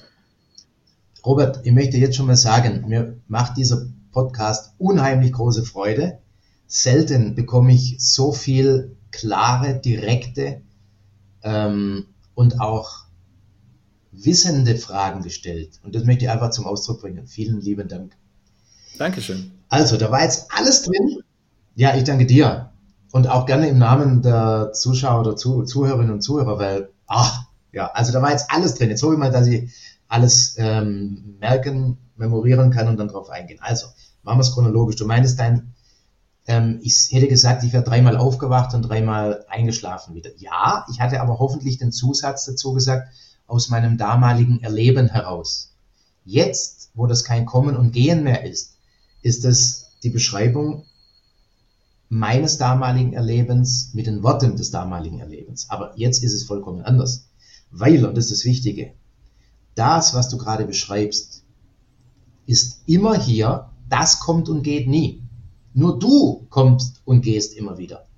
Robert, ich möchte jetzt schon mal sagen, mir macht dieser Podcast unheimlich große Freude. Selten bekomme ich so viel klare, direkte ähm, und auch wissende Fragen gestellt. Und das möchte ich einfach zum Ausdruck bringen. Vielen lieben Dank. Dankeschön. Also, da war jetzt alles drin. Ja, ich danke dir. Und auch gerne im Namen der Zuschauer oder Zuh- Zuhörerinnen und Zuhörer, weil, ach, ja, also da war jetzt alles drin. Jetzt hoffe ich mal, dass ich alles ähm, merken, memorieren kann und dann drauf eingehen. Also, machen wir es chronologisch. Du meintest dein Ähm, ich hätte gesagt, ich wäre dreimal aufgewacht und dreimal eingeschlafen wieder. Ja, ich hatte aber hoffentlich den Zusatz dazu gesagt, aus meinem damaligen Erleben heraus. Jetzt, wo das kein Kommen und Gehen mehr ist, ist es die Beschreibung meines damaligen Erlebens mit den Worten des damaligen Erlebens. Aber jetzt ist es vollkommen anders. Weil, und das ist das Wichtige, das, was du gerade beschreibst, ist immer hier, das kommt und geht nie. Nur du kommst und gehst immer wieder.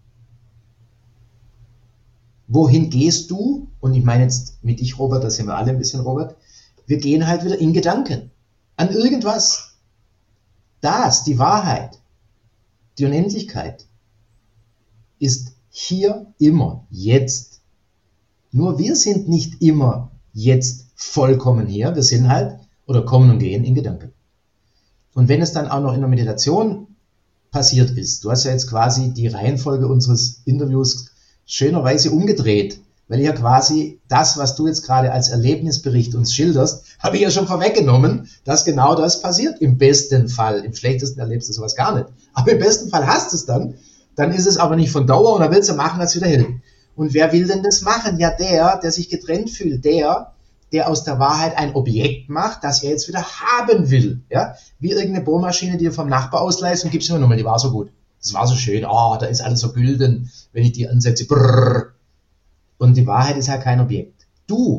Wohin gehst du? Und ich meine jetzt mit dich, Robert, da sind wir alle ein bisschen, Robert. Wir gehen halt wieder in Gedanken. An irgendwas. Das, die Wahrheit, die Unendlichkeit, ist hier immer, jetzt. Nur wir sind nicht immer jetzt vollkommen hier. Wir sind halt, oder kommen und gehen in Gedanken. Und wenn es dann auch noch in der Meditation passiert ist. Du hast ja jetzt quasi die Reihenfolge unseres Interviews schönerweise umgedreht, weil ja quasi das, was du jetzt gerade als Erlebnisbericht uns schilderst, habe ich ja schon vorweggenommen, dass genau das passiert. Im besten Fall. Im schlechtesten erlebst du sowas gar nicht. Aber im besten Fall hast du es dann. Dann ist es aber nicht von Dauer und dann willst du machen, als wieder hält. Und wer will denn das machen? Ja, der, der sich getrennt fühlt. Der, der aus der Wahrheit ein Objekt macht, das er jetzt wieder haben will. Ja? Wie irgendeine Bohrmaschine, die du vom Nachbar ausleihst und gibst mir nochmal, die war so gut. Das war so schön, oh, da ist alles so gülden, wenn ich die ansetze. Brrr. Und die Wahrheit ist halt kein Objekt. Du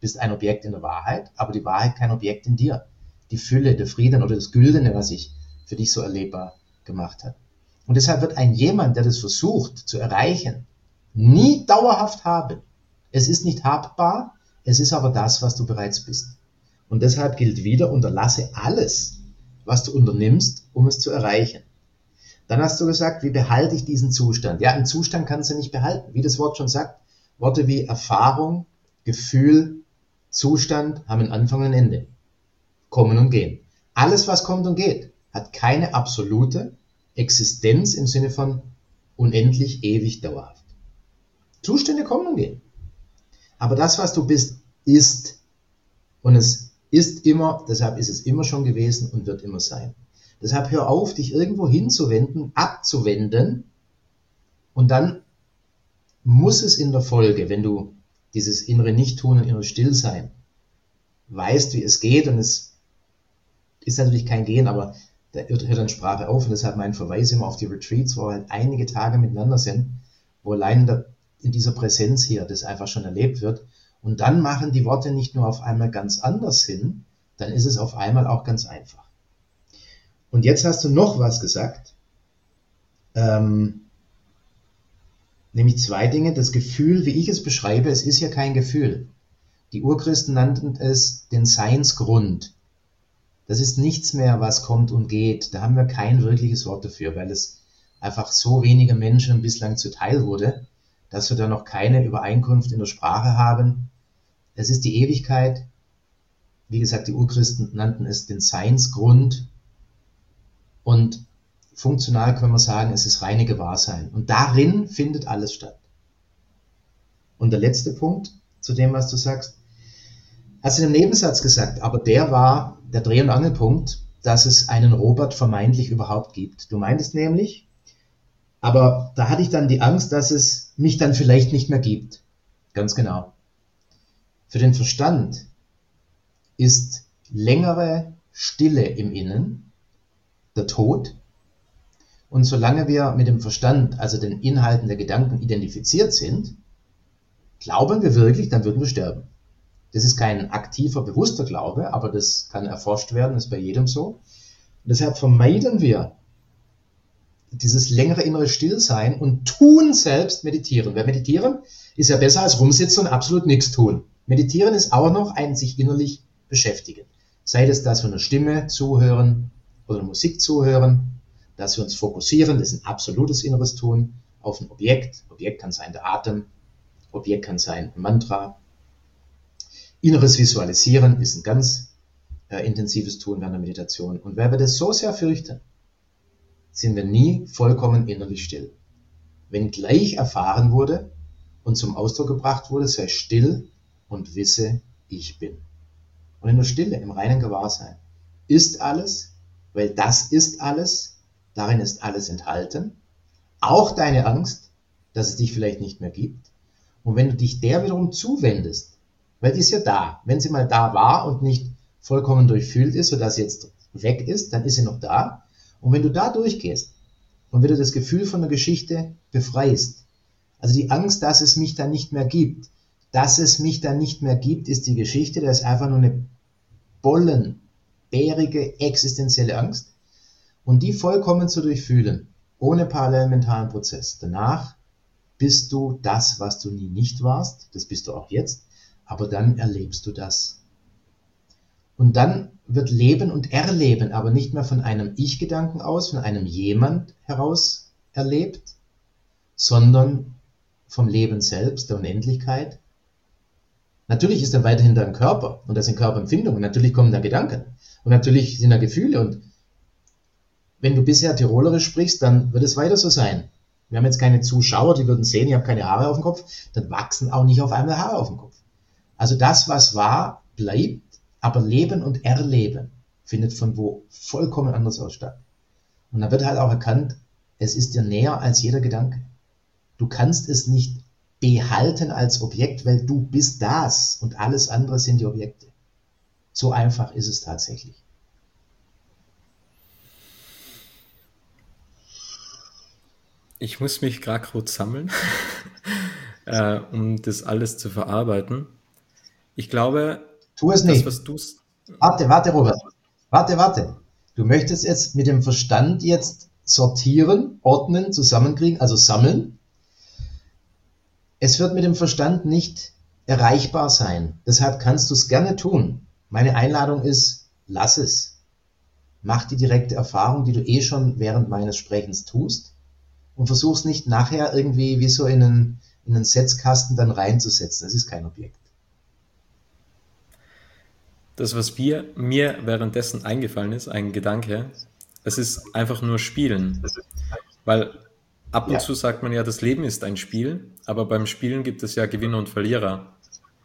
bist ein Objekt in der Wahrheit, aber die Wahrheit kein Objekt in dir. Die Fülle, der Frieden oder das Güldene, was sich für dich so erlebbar gemacht hat. Und deshalb wird ein jemand, der das versucht zu erreichen, nie dauerhaft haben. Es ist nicht habbar, es ist aber das, was du bereits bist. Und deshalb gilt wieder, unterlasse alles, was du unternimmst, um es zu erreichen. Dann hast du gesagt, wie behalte ich diesen Zustand? Ja, einen Zustand kannst du nicht behalten. Wie das Wort schon sagt, Worte wie Erfahrung, Gefühl, Zustand haben einen Anfang und ein Ende. Kommen und gehen. Alles, was kommt und geht, hat keine absolute Existenz im Sinne von unendlich, ewig, dauerhaft. Zustände kommen und gehen. Aber das, was du bist, ist. Und es ist immer, deshalb ist es immer schon gewesen und wird immer sein. Deshalb hör auf, dich irgendwo hinzuwenden, abzuwenden. Und dann muss es in der Folge, wenn du dieses innere Nichttun und innere Stillsein weißt, wie es geht, und es ist natürlich kein Gehen, aber da hört dann Sprache auf, und deshalb mein Verweis immer auf die Retreats, wo halt einige Tage miteinander sind, wo allein in, der, in dieser Präsenz hier das einfach schon erlebt wird, und dann machen die Worte nicht nur auf einmal ganz anders Sinn, dann ist es auf einmal auch ganz einfach. Und jetzt hast du noch was gesagt, ähm, nämlich zwei Dinge. Das Gefühl, wie ich es beschreibe, es ist ja kein Gefühl. Die Urchristen nannten es den Seinsgrund. Das ist nichts mehr, was kommt und geht. Da haben wir kein wirkliches Wort dafür, weil es einfach so wenige Menschen bislang zuteil wurde, dass wir da noch keine Übereinkunft in der Sprache haben. Es ist die Ewigkeit. Wie gesagt, die Urchristen nannten es den Seinsgrund. Und funktional können wir sagen, es ist reine Gewahrsein. Und darin findet alles statt. Und der letzte Punkt zu dem, was du sagst, hast du in einem Nebensatz gesagt, aber der war der Dreh- und Angelpunkt, dass es einen Robert vermeintlich überhaupt gibt. Du meintest nämlich, aber da hatte ich dann die Angst, dass es mich dann vielleicht nicht mehr gibt. Ganz genau. Für den Verstand ist längere Stille im Innen der Tod. Und solange wir mit dem Verstand, also den Inhalten der Gedanken identifiziert sind, glauben wir wirklich, dann würden wir sterben. Das ist kein aktiver, bewusster Glaube, aber das kann erforscht werden, das ist bei jedem so. Und deshalb vermeiden wir dieses längere innere Stillsein und tun selbst meditieren. Wer meditieren, ist ja besser als rumsitzen und absolut nichts tun. Meditieren ist auch noch ein sich innerlich beschäftigen. Sei es, dass wir einer Stimme zuhören oder Musik zuhören, dass wir uns fokussieren, das ist ein absolutes inneres Tun, auf ein Objekt. Objekt kann sein der Atem, Objekt kann sein ein Mantra. Inneres Visualisieren ist ein ganz äh, intensives Tun während der Meditation. Und weil wir das so sehr fürchten, sind wir nie vollkommen innerlich still. Wenn gleich erfahren wurde und zum Ausdruck gebracht wurde, sei still und wisse, ich bin. Und in der Stille, im reinen Gewahrsein, ist alles, weil das ist alles, darin ist alles enthalten, auch deine Angst, dass es dich vielleicht nicht mehr gibt. Und wenn du dich der wiederum zuwendest, weil die ist ja da, wenn sie mal da war und nicht vollkommen durchfühlt ist, sodass sie jetzt weg ist, dann ist sie noch da. Und wenn du da durchgehst und wieder das Gefühl von der Geschichte befreist, also die Angst, dass es mich dann nicht mehr gibt, dass es mich dann nicht mehr gibt, ist die Geschichte, das ist einfach nur eine bollenbärige existenzielle Angst, und die vollkommen zu durchfühlen, ohne parallelen mentalen Prozess. Danach bist du das, was du nie nicht warst, das bist du auch jetzt, aber dann erlebst du das. Und dann wird Leben und Erleben aber nicht mehr von einem Ich-Gedanken aus, von einem Jemand heraus erlebt, sondern vom Leben selbst, der Unendlichkeit. Natürlich ist dann weiterhin dein Körper und das sind Körperempfindungen, natürlich kommen da Gedanken und natürlich sind da Gefühle, und wenn du bisher Tirolerisch sprichst, dann wird es weiter so sein. Wir haben jetzt keine Zuschauer, die würden sehen, ich habe keine Haare auf dem Kopf, dann wachsen auch nicht auf einmal Haare auf dem Kopf. Also das, was war, bleibt, aber Leben und Erleben findet von wo vollkommen anders aus statt. Und dann wird halt auch erkannt, es ist dir näher als jeder Gedanke. Du kannst es nicht behalten als Objekt, weil du bist das und alles andere sind die Objekte. So einfach ist es tatsächlich. Ich muss mich gerade kurz sammeln, äh, um das alles zu verarbeiten. Ich glaube, Tu es das, nicht. was du... Warte, warte, Robert. Warte, warte. Du möchtest jetzt mit dem Verstand jetzt sortieren, ordnen, zusammenkriegen, also sammeln. Es wird mit dem Verstand nicht erreichbar sein. Deshalb kannst du es gerne tun. Meine Einladung ist, lass es. Mach die direkte Erfahrung, die du eh schon während meines Sprechens tust, und versuch's nicht nachher irgendwie wie so in einen, in einen Setzkasten dann reinzusetzen. Das ist kein Objekt. Das, was wir, mir währenddessen eingefallen ist, ein Gedanke, es ist einfach nur Spielen. Weil ab und Ja. zu sagt man ja, das Leben ist ein Spiel, aber beim Spielen gibt es ja Gewinner und Verlierer.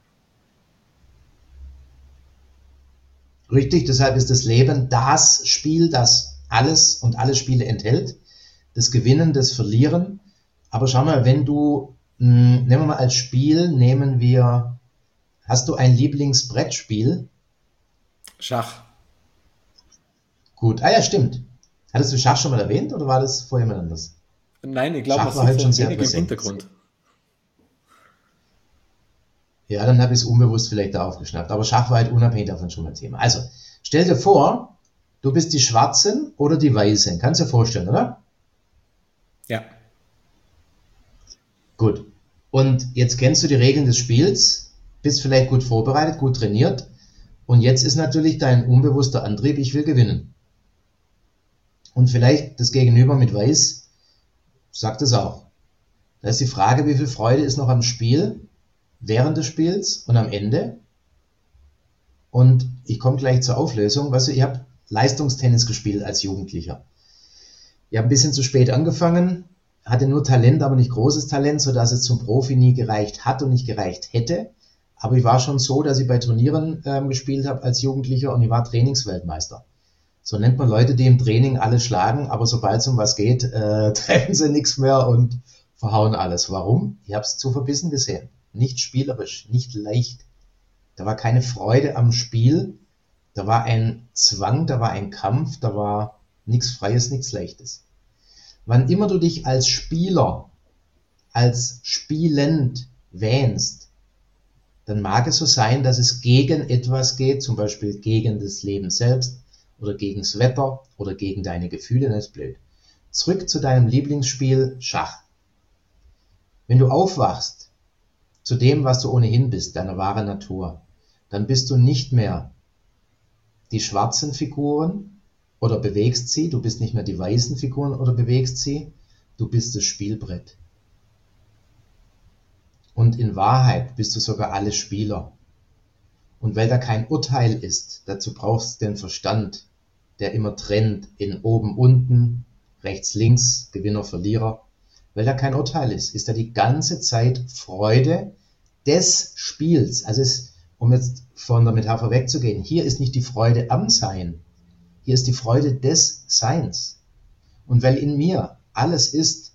Richtig, deshalb ist das Leben das Spiel, das alles und alle Spiele enthält. Das Gewinnen, das Verlieren. Aber schau mal, wenn du, mh, nehmen wir mal als Spiel, nehmen wir, hast du ein Lieblingsbrettspiel? Schach. Gut, ah ja, stimmt. Hattest du Schach schon mal erwähnt oder war das vorher mal anders? Nein, ich glaube, Schach man war halt sieht schon so sehr wenig im präsent. Hintergrund. Ja, dann habe ich es unbewusst vielleicht da aufgeschnappt. Aber Schach war halt unabhängig davon schon mal Thema. Also, stell dir vor, du bist die Schwarzen oder die Weißen. Kannst du dir vorstellen, oder? Ja. Gut. Und jetzt kennst du die Regeln des Spiels, bist vielleicht gut vorbereitet, gut trainiert. Und jetzt ist natürlich dein unbewusster Antrieb, ich will gewinnen. Und vielleicht das Gegenüber mit Weiß sagt es auch. Da ist die Frage, wie viel Freude ist noch am Spiel, während des Spiels und am Ende. Und ich komme gleich zur Auflösung. Weißt du, ich habe Leistungstennis gespielt als Jugendlicher. Ich habe ein bisschen zu spät angefangen, hatte nur Talent, aber nicht großes Talent, sodass es zum Profi nie gereicht hat und nicht gereicht hätte. Aber ich war schon so, dass ich bei Turnieren ähm, gespielt habe als Jugendlicher und ich war Trainingsweltmeister. So nennt man Leute, die im Training alles schlagen, aber sobald es um was geht, äh, treffen sie nichts mehr und verhauen alles. Warum? Ich habe es zu verbissen gesehen. Nicht spielerisch, nicht leicht. Da war keine Freude am Spiel, da war ein Zwang, da war ein Kampf, da war nichts Freies, nichts Leichtes. Wann immer du dich als Spieler, als spielend wähnst, dann mag es so sein, dass es gegen etwas geht, zum Beispiel gegen das Leben selbst oder gegen das Wetter oder gegen deine Gefühle, das ist blöd. Zurück zu deinem Lieblingsspiel Schach. Wenn du aufwachst zu dem, was du ohnehin bist, deiner wahren Natur, dann bist du nicht mehr die schwarzen Figuren oder bewegst sie, du bist nicht mehr die weißen Figuren oder bewegst sie, du bist das Spielbrett. Und in Wahrheit bist du sogar alle Spieler. Und weil da kein Urteil ist, dazu brauchst du den Verstand, der immer trennt in oben, unten, rechts, links, Gewinner, Verlierer. Weil da kein Urteil ist, ist da die ganze Zeit Freude des Spiels. Also es, um jetzt von der Metapher wegzugehen, hier ist nicht die Freude am Sein, hier ist die Freude des Seins. Und weil in mir alles ist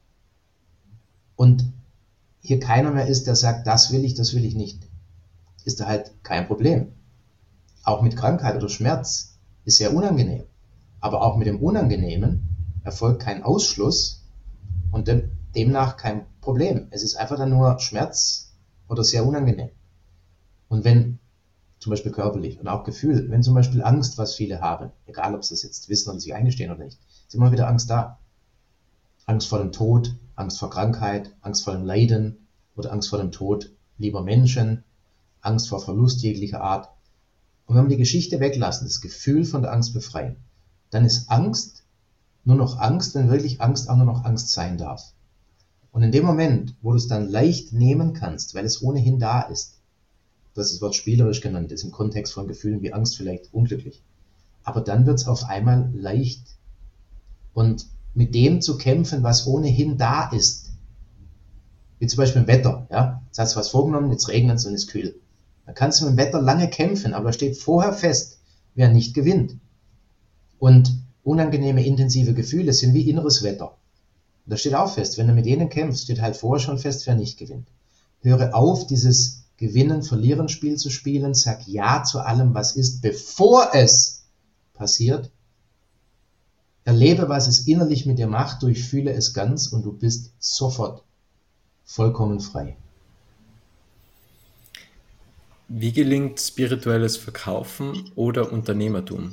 und hier keiner mehr ist, der sagt, das will ich, das will ich nicht, ist da halt kein Problem. Auch mit Krankheit oder Schmerz ist sehr unangenehm. Aber auch mit dem Unangenehmen erfolgt kein Ausschluss und demnach kein Problem. Es ist einfach dann nur Schmerz oder sehr unangenehm. Und wenn, zum Beispiel körperlich und auch Gefühl, wenn zum Beispiel Angst, was viele haben, egal ob sie das jetzt wissen oder sich eingestehen oder nicht, ist immer wieder Angst da. Angst vor dem Tod, Angst vor Krankheit, Angst vor dem Leiden oder Angst vor dem Tod lieber Menschen, Angst vor Verlust jeglicher Art. Und wenn wir die Geschichte weglassen, das Gefühl von der Angst befreien, dann ist Angst nur noch Angst, wenn wirklich Angst auch nur noch Angst sein darf. Und in dem Moment, wo du es dann leicht nehmen kannst, weil es ohnehin da ist, das ist das Wort spielerisch genannt, ist im Kontext von Gefühlen wie Angst vielleicht unglücklich, aber dann wird es auf einmal leicht. Und mit dem zu kämpfen, was ohnehin da ist, wie zum Beispiel im Wetter, ja, jetzt hast du was vorgenommen, jetzt regnet es und ist kühl. Dann kannst du mit dem Wetter lange kämpfen, aber da steht vorher fest, wer nicht gewinnt. Und unangenehme, intensive Gefühle sind wie inneres Wetter. Und da steht auch fest, wenn du mit denen kämpfst, steht halt vorher schon fest, wer nicht gewinnt. Höre auf, dieses Gewinnen-Verlieren-Spiel zu spielen, sag Ja zu allem, was ist, bevor es passiert. Erlebe, was es innerlich mit dir macht, durchfühle es ganz und du bist sofort vollkommen frei. Wie gelingt spirituelles Verkaufen oder Unternehmertum?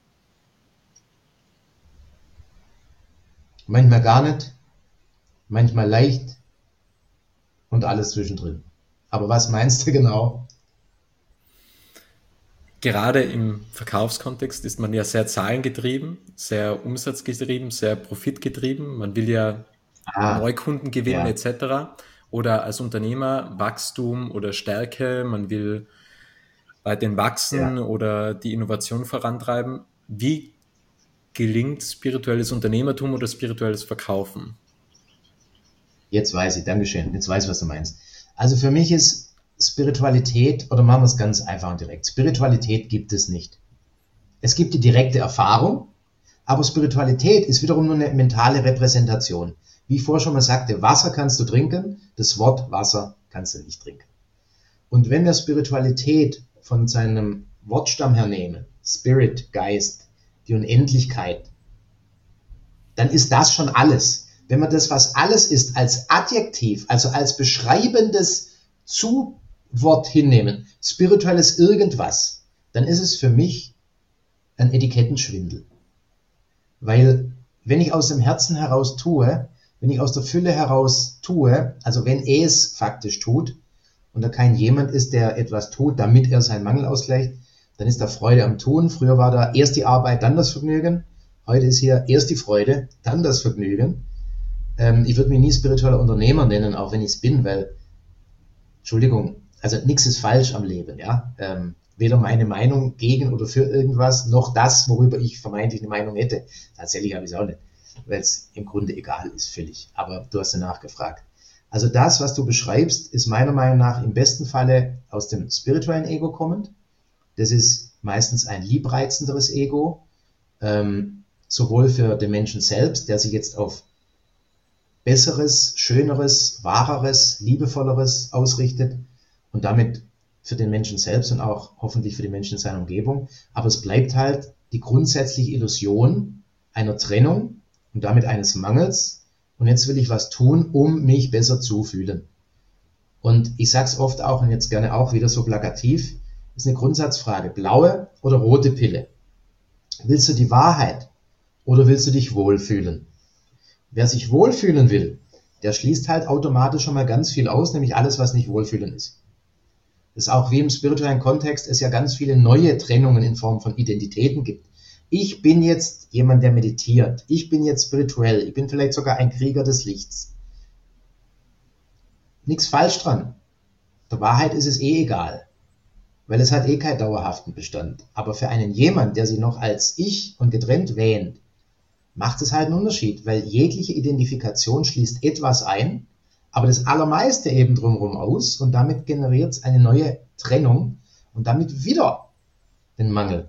Manchmal gar nicht, manchmal leicht und alles zwischendrin. Aber was meinst du genau? Gerade im Verkaufskontext ist man ja sehr zahlengetrieben, sehr umsatzgetrieben, sehr profitgetrieben. Man will ja Ah, Neukunden gewinnen ja, et cetera. Oder als Unternehmer Wachstum oder Stärke. Man will weiterhin wachsen ja. oder die Innovation vorantreiben. Wie gelingt spirituelles Unternehmertum oder spirituelles Verkaufen? Jetzt weiß ich, Dankeschön. Jetzt weiß ich, was du meinst. Also für mich ist Spiritualität, oder machen wir es ganz einfach und direkt. Spiritualität gibt es nicht. Es gibt die direkte Erfahrung, aber Spiritualität ist wiederum nur eine mentale Repräsentation. Wie ich vorher schon mal sagte, Wasser kannst du trinken, das Wort Wasser kannst du nicht trinken. Und wenn wir Spiritualität von seinem Wortstamm her nehmen, Spirit, Geist, die Unendlichkeit, dann ist das schon alles. Wenn man das, was alles ist, als Adjektiv, also als beschreibendes Zuwort hinnehmen, spirituelles irgendwas, dann ist es für mich ein Etikettenschwindel. Weil wenn ich aus dem Herzen heraus tue, wenn ich aus der Fülle heraus tue, also wenn es faktisch tut, und da kein jemand ist, der etwas tut, damit er seinen Mangel ausgleicht, dann ist da Freude am Tun. Früher war da erst die Arbeit, dann das Vergnügen. Heute ist hier erst die Freude, dann das Vergnügen. Ähm, ich würde mich nie spiritueller Unternehmer nennen, auch wenn ich es bin, weil, Entschuldigung, also nichts ist falsch am Leben, ja. Ähm, weder meine Meinung gegen oder für irgendwas, noch das, worüber ich vermeintlich eine Meinung hätte. Tatsächlich habe ich es auch nicht, weil es im Grunde egal ist, völlig. Aber du hast danach gefragt. Also das, was du beschreibst, ist meiner Meinung nach im besten Falle aus dem spirituellen Ego kommend. Das ist meistens ein liebreizenderes Ego, ähm, sowohl für den Menschen selbst, der sich jetzt auf Besseres, Schöneres, Wahreres, Liebevolleres ausrichtet und damit für den Menschen selbst und auch hoffentlich für die Menschen in seiner Umgebung. Aber es bleibt halt die grundsätzliche Illusion einer Trennung und damit eines Mangels. Und jetzt will ich was tun, um mich besser zu fühlen. Und ich sage es oft auch und jetzt gerne auch wieder so plakativ, ist eine Grundsatzfrage. Blaue oder rote Pille? Willst du die Wahrheit oder willst du dich wohlfühlen? Wer sich wohlfühlen will, der schließt halt automatisch schon mal ganz viel aus, nämlich alles, was nicht wohlfühlen ist. Das ist auch wie im spirituellen Kontext es ja ganz viele neue Trennungen in Form von Identitäten gibt. Ich bin jetzt jemand, der meditiert. Ich bin jetzt spirituell. Ich bin vielleicht sogar ein Krieger des Lichts. Nichts falsch dran. Der Wahrheit ist es eh egal, weil es hat eh keinen dauerhaften Bestand. Aber für einen jemand, der sich noch als ich und getrennt wähnt, macht es halt einen Unterschied, weil jegliche Identifikation schließt etwas ein, aber das Allermeiste eben drumherum aus und damit generiert es eine neue Trennung und damit wieder den Mangel.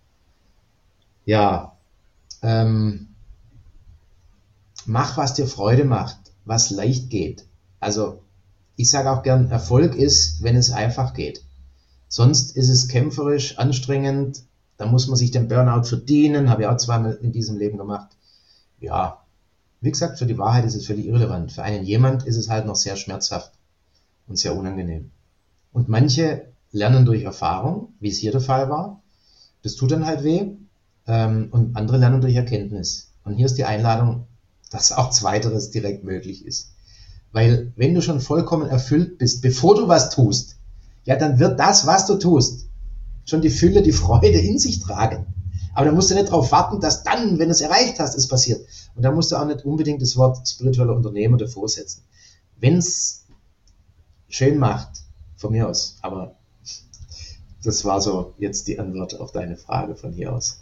Ja, ähm, mach, was dir Freude macht, was leicht geht. Also ich sage auch gern, Erfolg ist, wenn es einfach geht. Sonst ist es kämpferisch, anstrengend, da muss man sich den Burnout verdienen, habe ich auch zweimal in diesem Leben gemacht. Ja, wie gesagt, für die Wahrheit ist es völlig irrelevant. Für einen jemand ist es halt noch sehr schmerzhaft und sehr unangenehm. Und manche lernen durch Erfahrung, wie es hier der Fall war. Das tut dann halt weh. Und andere lernen durch Erkenntnis. Und hier ist die Einladung, dass auch Zweiteres direkt möglich ist. Weil wenn du schon vollkommen erfüllt bist, bevor du was tust, ja, dann wird das, was du tust, schon die Fülle, die Freude in sich tragen. Aber da musst du nicht darauf warten, dass dann, wenn du es erreicht hast, es passiert. Und da musst du auch nicht unbedingt das Wort spiritueller Unternehmer davor setzen. Wenn es schön macht, von mir aus. Aber das war so jetzt die Antwort auf deine Frage von hier aus.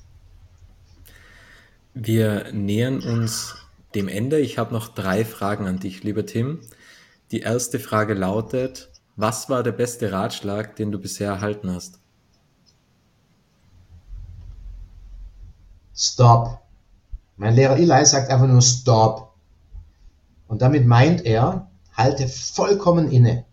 Wir nähern uns dem Ende. Ich habe noch drei Fragen an dich, lieber Tim. Die erste Frage lautet, was war der beste Ratschlag, den du bisher erhalten hast? Stop. Mein Lehrer Eli sagt einfach nur Stop. Und damit meint er, halte vollkommen inne.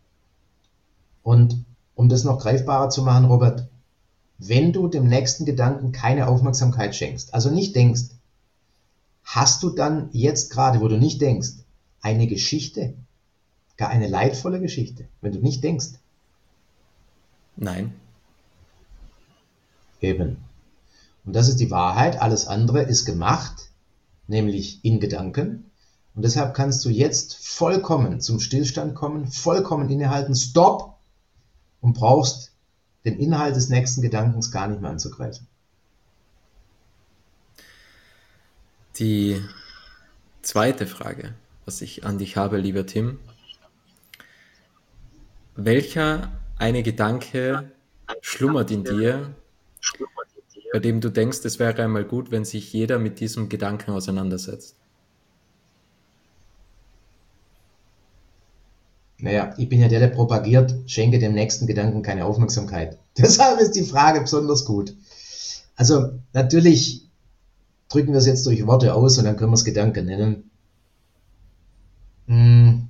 Und um das noch greifbarer zu machen, Robert, wenn du dem nächsten Gedanken keine Aufmerksamkeit schenkst, also nicht denkst, hast du dann jetzt gerade, wo du nicht denkst, eine Geschichte, gar eine leidvolle Geschichte, wenn du nicht denkst. Nein. Eben. Und das ist die Wahrheit. Alles andere ist gemacht, nämlich in Gedanken. Und deshalb kannst du jetzt vollkommen zum Stillstand kommen, vollkommen innehalten, stopp, und brauchst den Inhalt des nächsten Gedankens gar nicht mehr anzugreifen. Die zweite Frage, was ich an dich habe, lieber Tim. Welcher eine Gedanke schlummert in dir, bei dem du denkst, es wäre einmal gut, wenn sich jeder mit diesem Gedanken auseinandersetzt? Naja, ich bin ja der, der propagiert, schenke dem nächsten Gedanken keine Aufmerksamkeit. Deshalb ist die Frage besonders gut. Also natürlich drücken wir es jetzt durch Worte aus und dann können wir es Gedanken nennen. Hm.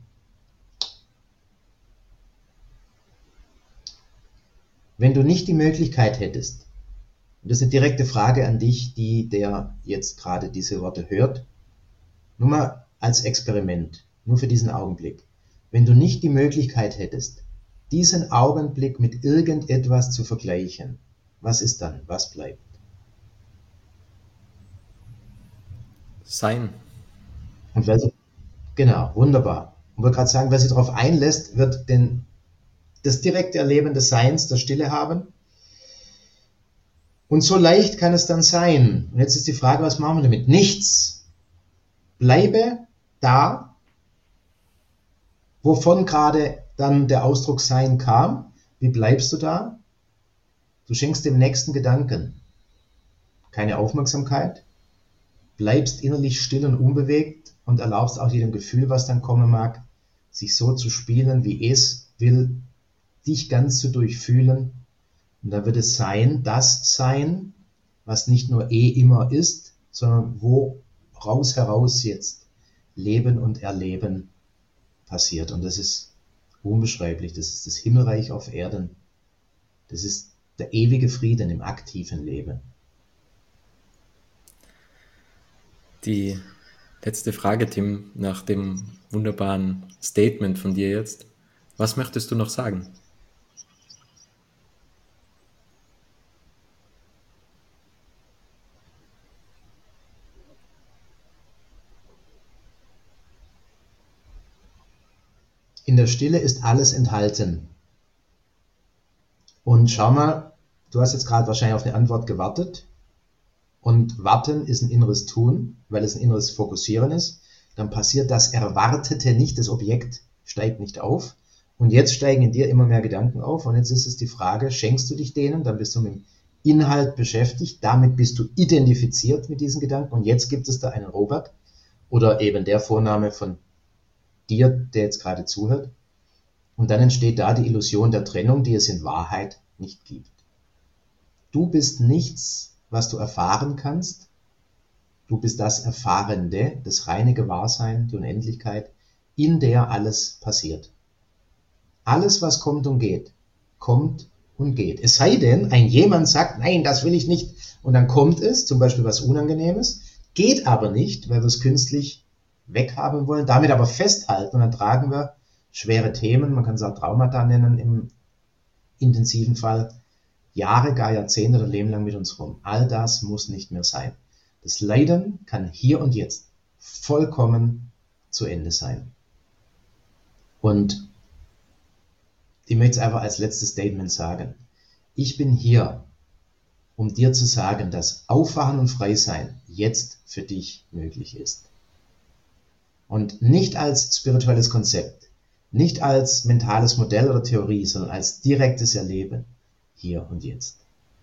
Wenn du nicht die Möglichkeit hättest, und das ist eine direkte Frage an dich, die der jetzt gerade diese Worte hört, nur mal als Experiment, nur für diesen Augenblick. Wenn du nicht die Möglichkeit hättest, diesen Augenblick mit irgendetwas zu vergleichen, was ist dann? Was bleibt? Sein. Und weil sie, genau, wunderbar. Und wollte gerade sagen, wer sich darauf einlässt, wird den, das direkte Erleben des Seins, der Stille haben. Und so leicht kann es dann sein. Und jetzt ist die Frage, was machen wir damit? Nichts. Bleibe da, wovon gerade dann der Ausdruck Sein kam. Wie bleibst du da? Du schenkst dem nächsten Gedanken keine Aufmerksamkeit, bleibst innerlich still und unbewegt und erlaubst auch jedem Gefühl, was dann kommen mag, sich so zu spielen, wie es will, dich ganz zu durchfühlen. Und dann wird es sein, das Sein, was nicht nur eh immer ist, sondern wo raus heraus jetzt Leben und Erleben passiert. Und das ist unbeschreiblich. Das ist das Himmelreich auf Erden. Das ist der ewige Frieden im aktiven Leben. Die letzte Frage, Tim, nach dem wunderbaren Statement von dir jetzt. Was möchtest du noch sagen? In der Stille ist alles enthalten. Und schau mal, du hast jetzt gerade wahrscheinlich auf eine Antwort gewartet. Und warten ist ein inneres Tun, weil es ein inneres Fokussieren ist. Dann passiert das Erwartete nicht, das Objekt steigt nicht auf. Und jetzt steigen in dir immer mehr Gedanken auf. Und jetzt ist es die Frage, schenkst du dich denen? Dann bist du mit dem Inhalt beschäftigt. Damit bist du identifiziert mit diesen Gedanken. Und jetzt gibt es da einen Robert oder eben der Vorname von dir, der jetzt gerade zuhört. Und dann entsteht da die Illusion der Trennung, die es in Wahrheit nicht gibt. Du bist nichts, was du erfahren kannst. Du bist das Erfahrende, das reine Gewahrsein, die Unendlichkeit, in der alles passiert. Alles, was kommt und geht, kommt und geht. Es sei denn, ein jemand sagt, nein, das will ich nicht. Und dann kommt es, zum Beispiel was Unangenehmes, geht aber nicht, weil wir es künstlich weghaben wollen, damit aber festhalten. Und dann tragen wir schwere Themen, man kann es auch Traumata nennen im intensiven Fall, Jahre, gar Jahrzehnte oder Leben lang mit uns rum. All das muss nicht mehr sein. Das Leiden kann hier und jetzt vollkommen zu Ende sein. Und ich möchte es einfach als letztes Statement sagen. Ich bin hier, um dir zu sagen, dass Aufwachen und Freisein jetzt für dich möglich ist. Und nicht als spirituelles Konzept, nicht als mentales Modell oder Theorie, sondern als direktes Erleben. Hier und jetzt.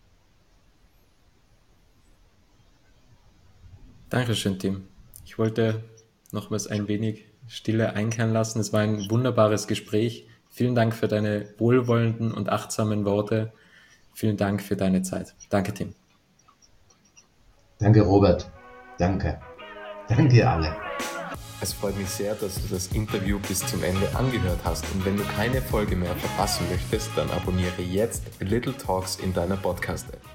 Dankeschön, Tim. Ich wollte nochmals ein wenig Stille einkehren lassen. Es war ein wunderbares Gespräch. Vielen Dank für deine wohlwollenden und achtsamen Worte. Vielen Dank für deine Zeit. Danke, Tim. Danke, Robert. Danke. Danke ihr alle. Es freut mich sehr, dass du das Interview bis zum Ende angehört hast. Und wenn du keine Folge mehr verpassen möchtest, dann abonniere jetzt Little Talks in deiner Podcast-App.